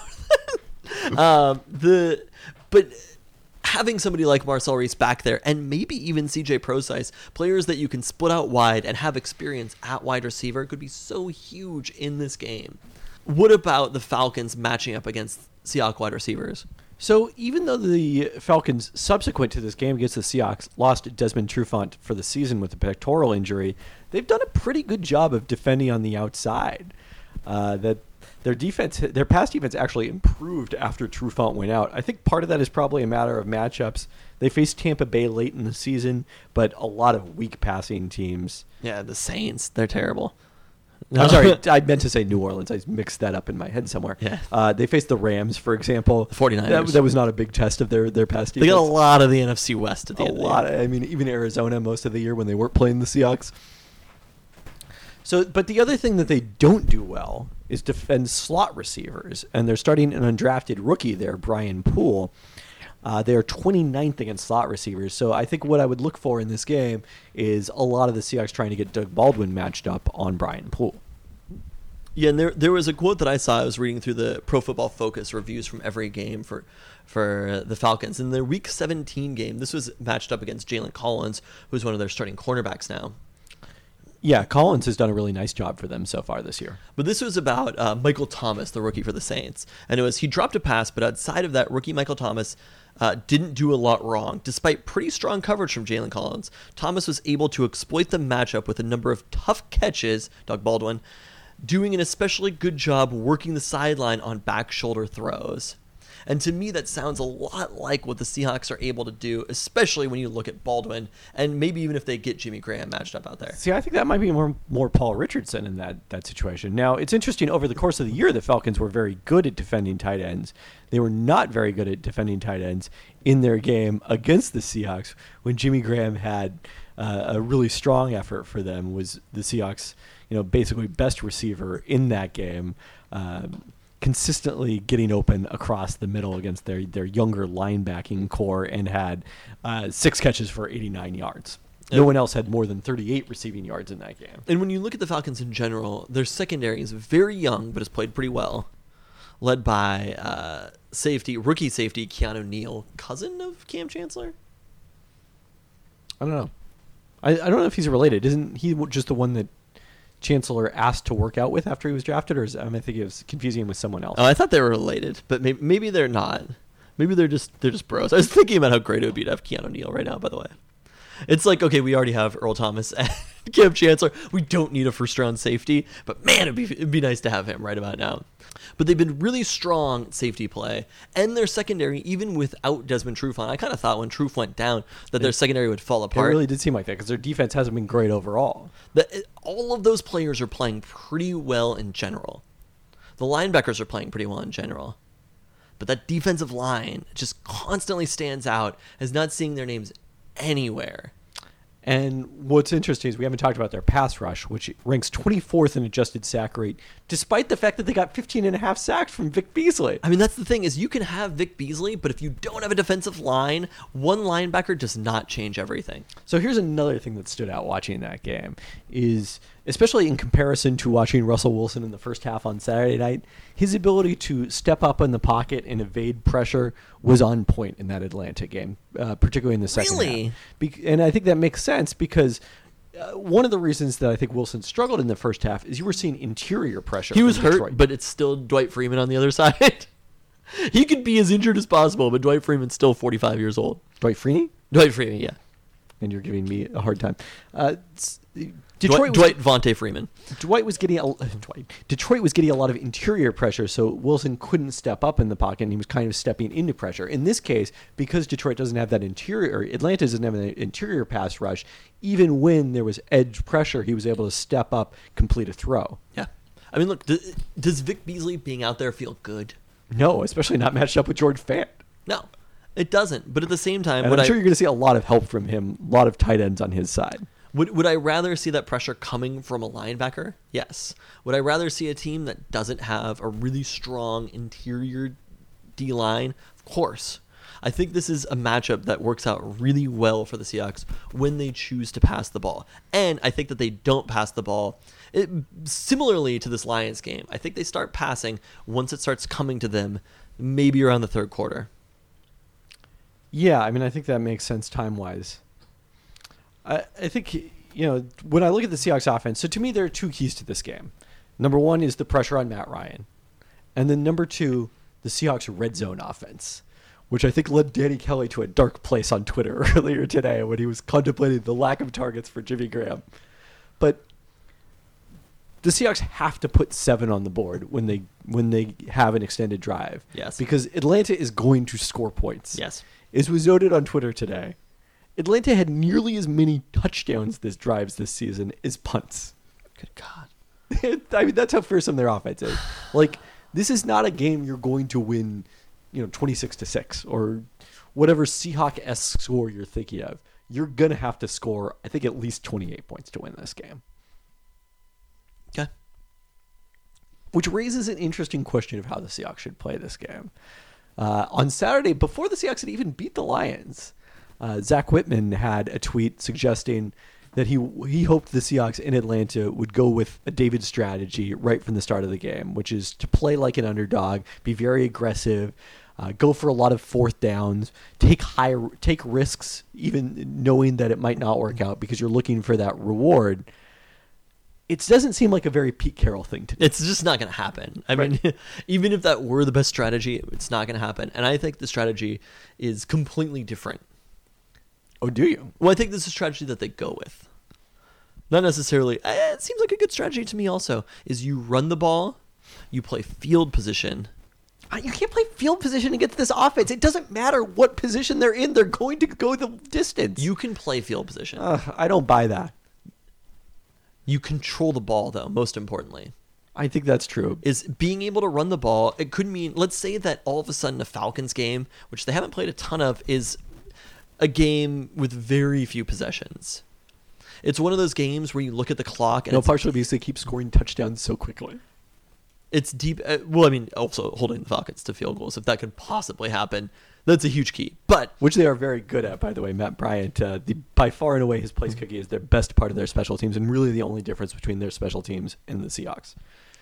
that? But having somebody like Marcel Reese back there, and maybe even CJ Prosise, players that you can split out wide and have experience at wide receiver, could be so huge in this game. What about the Falcons matching up against Seahawks wide receivers? So even though the Falcons, subsequent to this game against the Seahawks, lost Desmond Trufant for the season with a pectoral injury, they've done a pretty good job of defending on the outside. That their pass defense actually improved after Trufant went out. I think part of that is probably a matter of matchups. They faced Tampa Bay late in the season, but a lot of weak passing teams. Yeah, the Saints, they're terrible. I'm sorry, I meant to say New Orleans. I mixed that up in my head somewhere. Yeah. They faced the Rams, for example. The 49ers. That was not a big test of their pass defense. They got a lot of the NFC West at the A end of the lot. year. I mean, even Arizona most of the year when they weren't playing the Seahawks. So, but the other thing that they don't do well is defend slot receivers, and they're starting an undrafted rookie there, Brian Poole. They are 29th against slot receivers. So I think what I would look for in this game is a lot of the Seahawks trying to get Doug Baldwin matched up on Brian Poole. Yeah, and there was a quote that I saw. I was reading through the Pro Football Focus reviews from every game for the Falcons. In their Week 17 game, this was matched up against Jalen Collins, who's one of their starting cornerbacks now. Yeah, Collins has done a really nice job for them so far this year. But this was about Michael Thomas, the rookie for the Saints. And it was he dropped a pass, but outside of that, rookie Michael Thomas didn't do a lot wrong. Despite pretty strong coverage from Jalen Collins, Thomas was able to exploit the matchup with a number of tough catches, Doug Baldwin, doing an especially good job working the sideline on back shoulder throws. And to me, that sounds a lot like what the Seahawks are able to do, especially when you look at Baldwin, and maybe even if they get Jimmy Graham matched up out there. See, I think that might be more Paul Richardson in that situation. Now, it's interesting, over the course of the year, the Falcons were very good at defending tight ends. They were not very good at defending tight ends in their game against the Seahawks when Jimmy Graham had a really strong effort for them, was the Seahawks, basically best receiver in that game, consistently getting open across the middle against their younger linebacking core, and had 6 catches for 89 yards. No one else had more than 38 receiving yards in that game. And when you look at the Falcons in general, their secondary is very young, but has played pretty well, led by rookie safety Keanu Neal, cousin of Cam Chancellor. I don't know. I don't know if he's related. Isn't he just the one that Chancellor asked to work out with after he was drafted, or I think it was confusing him with someone else. Oh, I thought they were related, but maybe they're not. Maybe they're just bros. I was thinking about how great it would be to have Keanu Neal right now, by the way. It's like, okay, we already have Earl Thomas and Cam Chancellor. We don't need a first-round safety, but man, it'd be nice to have him right about now. But they've been really strong at safety play, and their secondary, even without Desmond Trufant. I kind of thought when Truf went down that their secondary would fall It apart. really did seem like that because their defense hasn't been great overall. All of those players are playing pretty well in general. The linebackers are playing pretty well in general. But that defensive line just constantly stands out as not seeing their names anywhere. And what's interesting is we haven't talked about their pass rush, which ranks 24th in adjusted sack rate, despite the fact that they got 15 and a half sacks from Vic Beasley. I mean, that's the thing, is you can have Vic Beasley, but if you don't have a defensive line, one linebacker does not change everything. So here's another thing that stood out watching that game is, especially in comparison to watching Russell Wilson in the first half on Saturday night, his ability to step up in the pocket and evade pressure was on point in that Atlanta game, particularly in the second Really? half. And I think that makes sense because one of the reasons that I think Wilson struggled in the first half is you were seeing interior pressure. He was from hurt, Detroit. but it's still Dwight Freeman on the other side. He could be as injured as possible, but Dwight Freeman's still 45 years old. Dwight Freeney? Dwight Freeman, yeah. And you're giving me a hard time. Dwight Vontae Freeman. Detroit was getting a lot of interior pressure, so Wilson couldn't step up in the pocket, and he was kind of stepping into pressure. In this case, because Detroit doesn't have that interior, Atlanta doesn't have an interior pass rush, even when there was edge pressure, he was able to step up, complete a throw. Yeah. I mean, look, does Vic Beasley being out there feel good? No, especially not matched up with George Fant. No, it doesn't. But at the same time, and I'm sure you're going to see a lot of help from him, a lot of tight ends on his side. Would I rather see that pressure coming from a linebacker? Yes. Would I rather see a team that doesn't have a really strong interior D-line? Of course. I think this is a matchup that works out really well for the Seahawks when they choose to pass the ball. And I think that they don't pass the ball. Similarly to this Lions game, I think they start passing once it starts coming to them, maybe around the third quarter. Yeah, I mean, I think that makes sense time-wise. I think, when I look at the Seahawks offense, so to me there are two keys to this game. Number one is the pressure on Matt Ryan. And then number two, the Seahawks red zone offense, which I think led Danny Kelly to a dark place on Twitter earlier today when he was contemplating the lack of targets for Jimmy Graham. But the Seahawks have to put 7 on the board when they have an extended drive. Yes. Because Atlanta is going to score points. Yes. As was noted on Twitter today, Atlanta had nearly as many touchdowns drives this season as punts. Good God. I mean, that's how fearsome their offense is. Like, this is not a game you're going to win, 26-6 or whatever Seahawk-esque score you're thinking of. You're going to have to score, I think, at least 28 points to win this game. Okay. Which raises an interesting question of how the Seahawks should play this game. On Saturday, before the Seahawks had even beat the Lions, Zach Whitman had a tweet suggesting that he hoped the Seahawks in Atlanta would go with a David strategy right from the start of the game, which is to play like an underdog, be very aggressive, go for a lot of fourth downs, take risks, even knowing that it might not work out because you're looking for that reward. It doesn't seem like a very Pete Carroll thing to do. It's just not going to happen. I mean, even if that were the best strategy, it's not going to happen. And I think the strategy is completely different. Oh, do you? Well, I think this is a strategy that they go with. Not necessarily. It seems like a good strategy to me also, is you run the ball, you play field position. You can't play field position against this offense. It doesn't matter what position they're in. They're going to go the distance. You can play field position. I don't buy that. You control the ball, though, most importantly. I think that's true. Is being able to run the ball. It could mean, let's say that all of a sudden a Falcons game, which they haven't played a ton of, is a game with very few possessions. It's one of those games where you look at the clock and partially because they keep scoring touchdowns so quickly. It's deep. Well, I mean, also holding the Falcons to field goals, if that could possibly happen, that's a huge key. But which they are very good at, by the way. Matt Bryant, by far and away, his place cookie is their best part of their special teams, and really the only difference between their special teams and the Seahawks.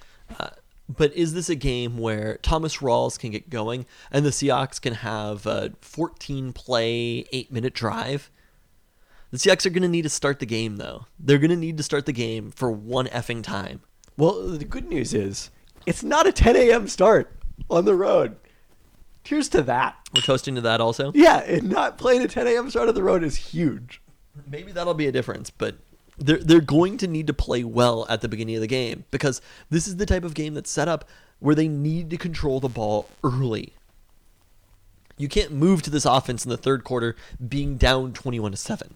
But is this a game where Thomas Rawls can get going and the Seahawks can have a 14-play, 8-minute drive? The Seahawks are going to need to start the game, though. They're going to need to start the game for one effing time. Well, the good news is it's not a 10 a.m. start on the road. Cheers to that. We're toasting to that also? Yeah, and not playing a 10 a.m. start on the road is huge. Maybe that'll be a difference, but they're going to need to play well at the beginning of the game because this is the type of game that's set up where they need to control the ball early. You can't move to this offense in the third quarter being down 21-7.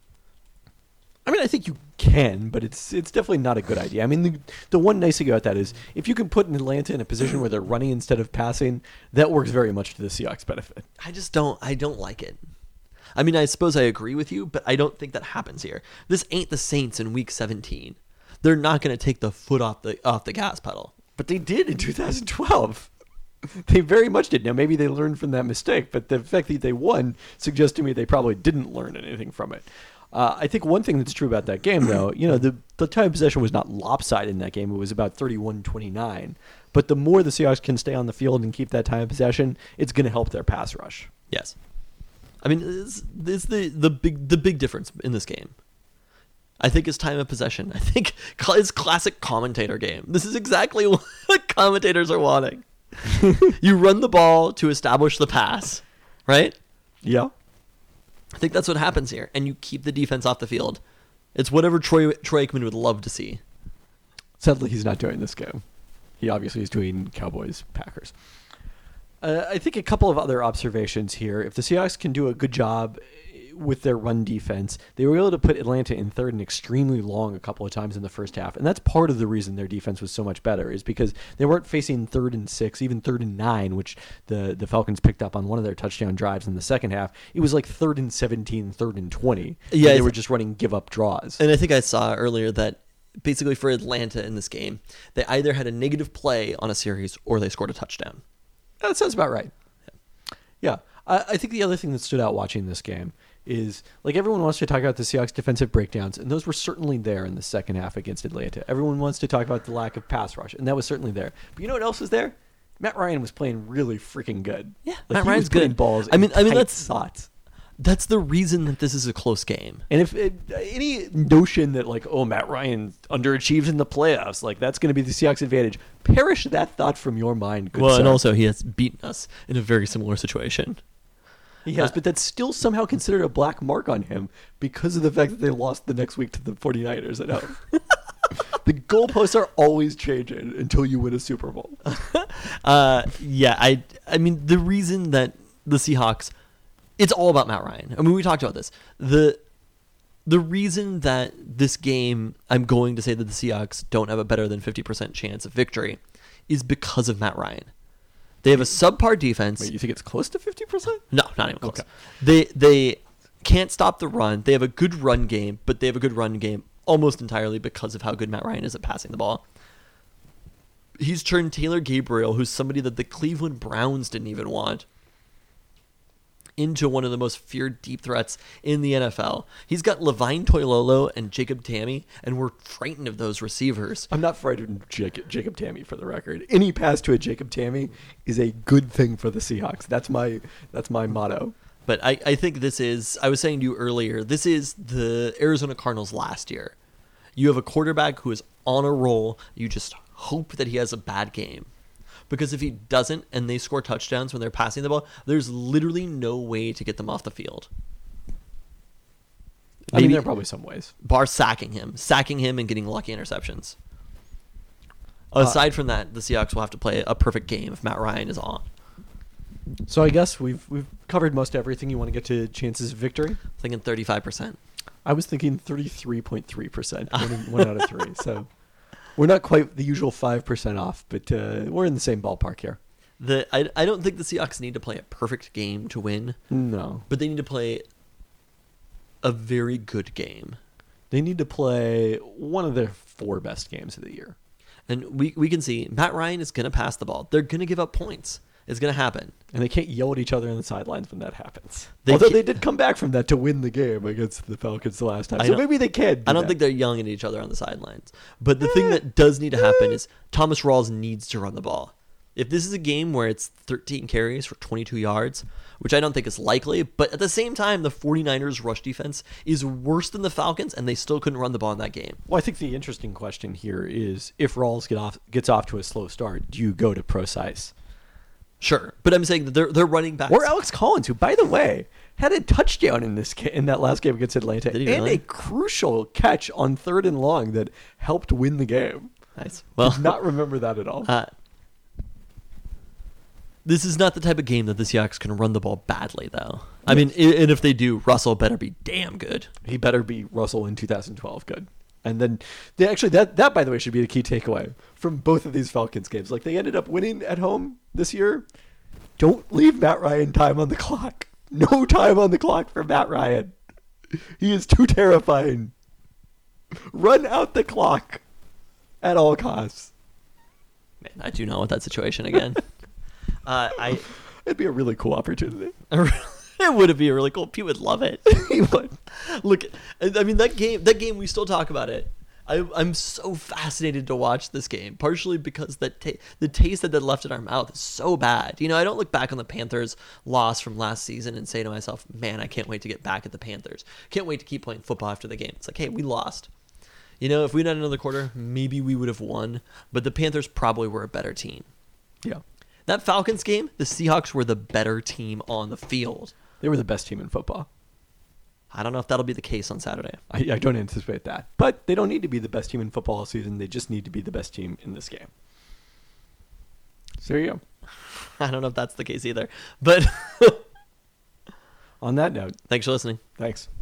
I mean, I think you can, but it's definitely not a good idea. I mean, the one nice thing about that is if you can put Atlanta in a position where they're running instead of passing, that works very much to the Seahawks' benefit. I don't like it. I mean, I suppose I agree with you, but I don't think that happens here. This ain't the Saints in Week 17. They're not going to take the foot off the gas pedal. But they did in 2012. They very much did. Now, maybe they learned from that mistake, but the fact that they won suggests to me they probably didn't learn anything from it. I think one thing that's true about that game, though, the time of possession was not lopsided in that game. It was about 31-29. But the more the Seahawks can stay on the field and keep that time of possession, it's going to help their pass rush. Yes. I mean, this is the big difference in this game. I think it's time of possession. I think it's classic commentator game. This is exactly what commentators are wanting. You run the ball to establish the pass, right? Yeah. I think that's what happens here. And you keep the defense off the field It's whatever Troy Aikman would love to see. Sadly, he's not doing this game. He obviously is doing Cowboys Packers. I think a couple of other observations here. If the Seahawks can do a good job with their run defense, they were able to put Atlanta in third and extremely long a couple of times in the first half. And that's part of the reason their defense was so much better, is because they weren't facing 3rd and 6, even 3rd and 9, which the Falcons picked up on one of their touchdown drives in the second half. It was like 3rd and 17, 3rd and 20. Yeah, they were just running give-up draws. And I think I saw earlier that basically for Atlanta in this game, they either had a negative play on a series or they scored a touchdown. That sounds about right. Yeah. I think the other thing that stood out watching this game is, like, everyone wants to talk about the Seahawks' defensive breakdowns, and those were certainly there in the second half against Atlanta. Everyone wants to talk about the lack of pass rush, and that was certainly there. But you know what else was there? Matt Ryan was playing really freaking good. Yeah, like, Matt he Ryan's was putting good. balls I mean, in tight that's spots. That's the reason that this is a close game. And if any notion that, like, oh, Matt Ryan underachieves in the playoffs, like, that's going to be the Seahawks' advantage, perish that thought from your mind, good Well, sir. and also he has beaten us in a very similar situation. He has, but that's still somehow considered a black mark on him because of the fact that they lost the next week to the 49ers at home. The goalposts are always changing until you win a Super Bowl. Yeah, I mean, the reason that the Seahawks, it's all about Matt Ryan. I mean, we talked about this. The reason that this game, I'm going to say that the Seahawks don't have a better than 50% chance of victory, is because of Matt Ryan. They have a subpar defense. Wait, you think it's close to 50%? No, not even close. Okay. They can't stop the run. They have a good run game, but they have a good run game almost entirely because of how good Matt Ryan is at passing the ball. He's turned Taylor Gabriel, who's somebody that the Cleveland Browns didn't even want, into one of the most feared deep threats in the NFL. He's got Levine Toilolo and Jacob Tamme, and we're frightened of those receivers. I'm not frightened of Jacob Tamme, for the record. Any pass to a Jacob Tamme is a good thing for the Seahawks. That's my motto. But I think this is, I was saying to you earlier, this is the Arizona Cardinals last year. You have a quarterback who is on a roll. You just hope that he has a bad game. Because if he doesn't and they score touchdowns when they're passing the ball, there's literally no way to get them off the field. I mean, there are probably some ways. Bar sacking him and getting lucky interceptions. Aside from that, the Seahawks will have to play a perfect game if Matt Ryan is on. So I guess we've covered most everything. You want to get to chances of victory? Thinking 35%. I I was thinking 33.3%, one out of three. So we're not quite the usual 5% off, but we're in the same ballpark here. I don't think the Seahawks need to play a perfect game to win. No. But they need to play a very good game. They need to play one of their 4 best games of the year. And we can see Matt Ryan is going to pass the ball. They're going to give up points. It's going to happen. And they can't yell at each other on the sidelines when that happens. They Although can't- they did come back from that to win the game against the Falcons the last time. I So don't- maybe they can. I don't think they're yelling at each other on the sidelines. But the thing that does need to happen is Thomas Rawls needs to run the ball. If this is a game where it's 13 carries for 22 yards, which I don't think is likely, but at the same time, the 49ers rush defense is worse than the Falcons, and they still couldn't run the ball in that game. Well, I think the interesting question here is if Rawls gets off to a slow start, do you go to Procise? Sure, but I'm saying that they're running back. Or Alex Collins, who, by the way, had a touchdown in that last game against Atlanta, Did he and really? a crucial catch on 3rd and long that helped win the game. Nice. Well, Did not remember that at all. this is not the type of game that the Seahawks can run the ball badly, though. I mean, and if they do, Russell better be damn good. He better be Russell in 2012 good. And then that by the way should be the key takeaway from both of these Falcons games. Like, they ended up winning at home this year. Don't leave Matt Ryan time on the clock. No time on the clock for Matt Ryan. He is too terrifying. Run out the clock at all costs. Man, I do not want that situation again. It'd be a really cool opportunity. It would be really cool. Pete would love it. He would. Look, I mean, that game, we still talk about it. I'm so fascinated to watch this game, partially because the taste that left in our mouth is so bad. You know, I don't look back on the Panthers' loss from last season and say to myself, man, I can't wait to get back at the Panthers. Can't wait to keep playing football after the game. It's like, hey, we lost. You know, if we'd had another quarter, maybe we would have won, but the Panthers probably were a better team. Yeah. That Falcons game, the Seahawks were the better team on the field. They were the best team in football. I don't know if that'll be the case on Saturday. I don't anticipate that. But they don't need to be the best team in football all season. They just need to be the best team in this game. So there you go. I don't know if that's the case either. But On that note, thanks for listening. thanks.